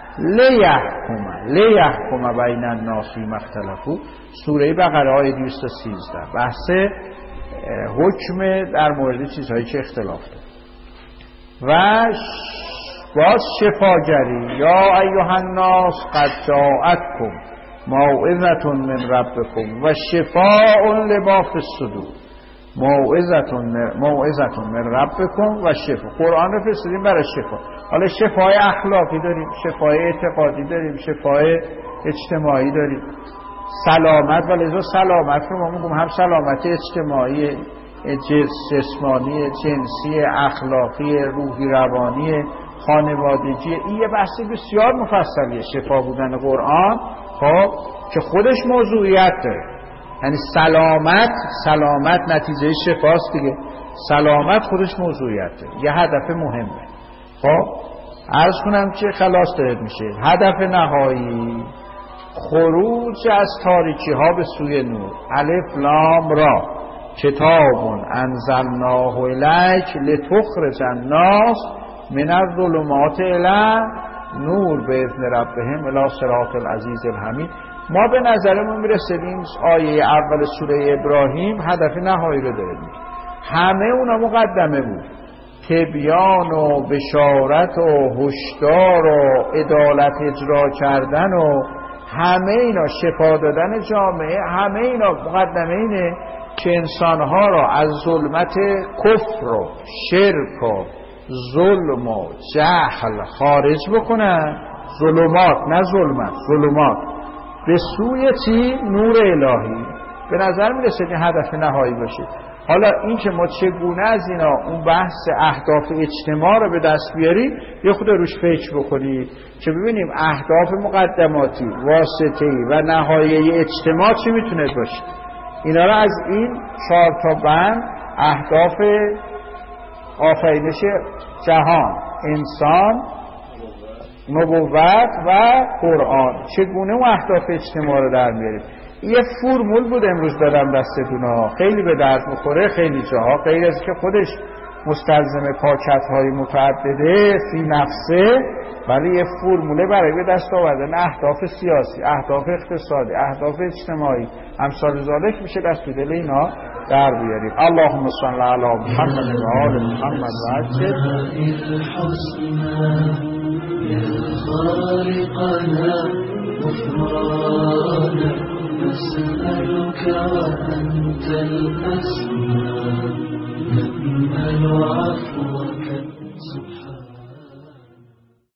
لیحکم بین الناس فیما اختلفوا. سوره بقره آیه 213. بحث حکم در مورد چیزهایی که اختلاف داره. و باز شفاگری. یا ایها الناس قد جاءتکم موعظة من ربکم و شفاء لما فی الصدور. موعظة من ربکم و شفا. قرآن رو فرستادیم برای شفا. حالا شفای اخلاقی داریم، شفای اعتقادی داریم، شفای اجتماعی داریم. سلامت، و لذا سلامت رو ما میگم هم سلامت اجتماعی، جسمانی، جنسی، اخلاقی، روحی، روانی، خانوادگی. این یه بحث بسیار مفصلیه، شفا بودن قرآن خب که خودش موضوعیت داره. یعنی سلامت نتیجه شفاست دیگه. سلامت خودش موضوعیت داره، یه هدف مهمه. خب عرض کنم که خلاص دارد میشه هدف نهایی خروج از تاریکی ها به سوی نور. الف لام را کتاب انزلناه الیک لتخرج الناس من الظلمات الی نور باذن ربهم الی صراط العزیز الحمید. ما به نظرمون میرسیدیم آیه اول سوره ابراهیم هدف نهایی رو داریم. همه اونا مقدمه بود، تبیان و بشارت و هشدار و عدالت اجرا کردن و همه اینا شفا دادن جامعه. همه اینا مقدمه اینه که انسانها را از ظلمت کفر و شرک و ظلم و جهل خارج بکنن. ظلمات نه ظلمت، ظلمات به سوی چی؟ نور الهی. به نظر میرسه که هدف نهایی باشه. حالا این که ما چگونه از اینا اون بحث اهداف اجتماع رو به دست بیاریم یه خود روش فکر بکنید که ببینیم اهداف مقدماتی، واسطه‌ای و نهایی اجتماع چی میتونه باشه. اینا رو از این 4 تا بند اهداف آفرینش جهان، انسان، نبوت و قرآن چگونه اون اهداف اجتماع رو در میاریم. یه فرمول بود امروز دادم دستتون ها، خیلی به درد میخوره خیلی جاها، غیر از که خودش مستلزم پاکت‌های متعدده فی نفسه، ولی یه فرموله برای به دست آوردن اهداف سیاسی، اهداف اقتصادی، اهداف اجتماعی امثال ذالک میشه دست دل اینا در بیاریم. اللهم صل علی محمد و آل محمد و عجل نسألك وأنت الأسمى نأمل عفوك سبحانك.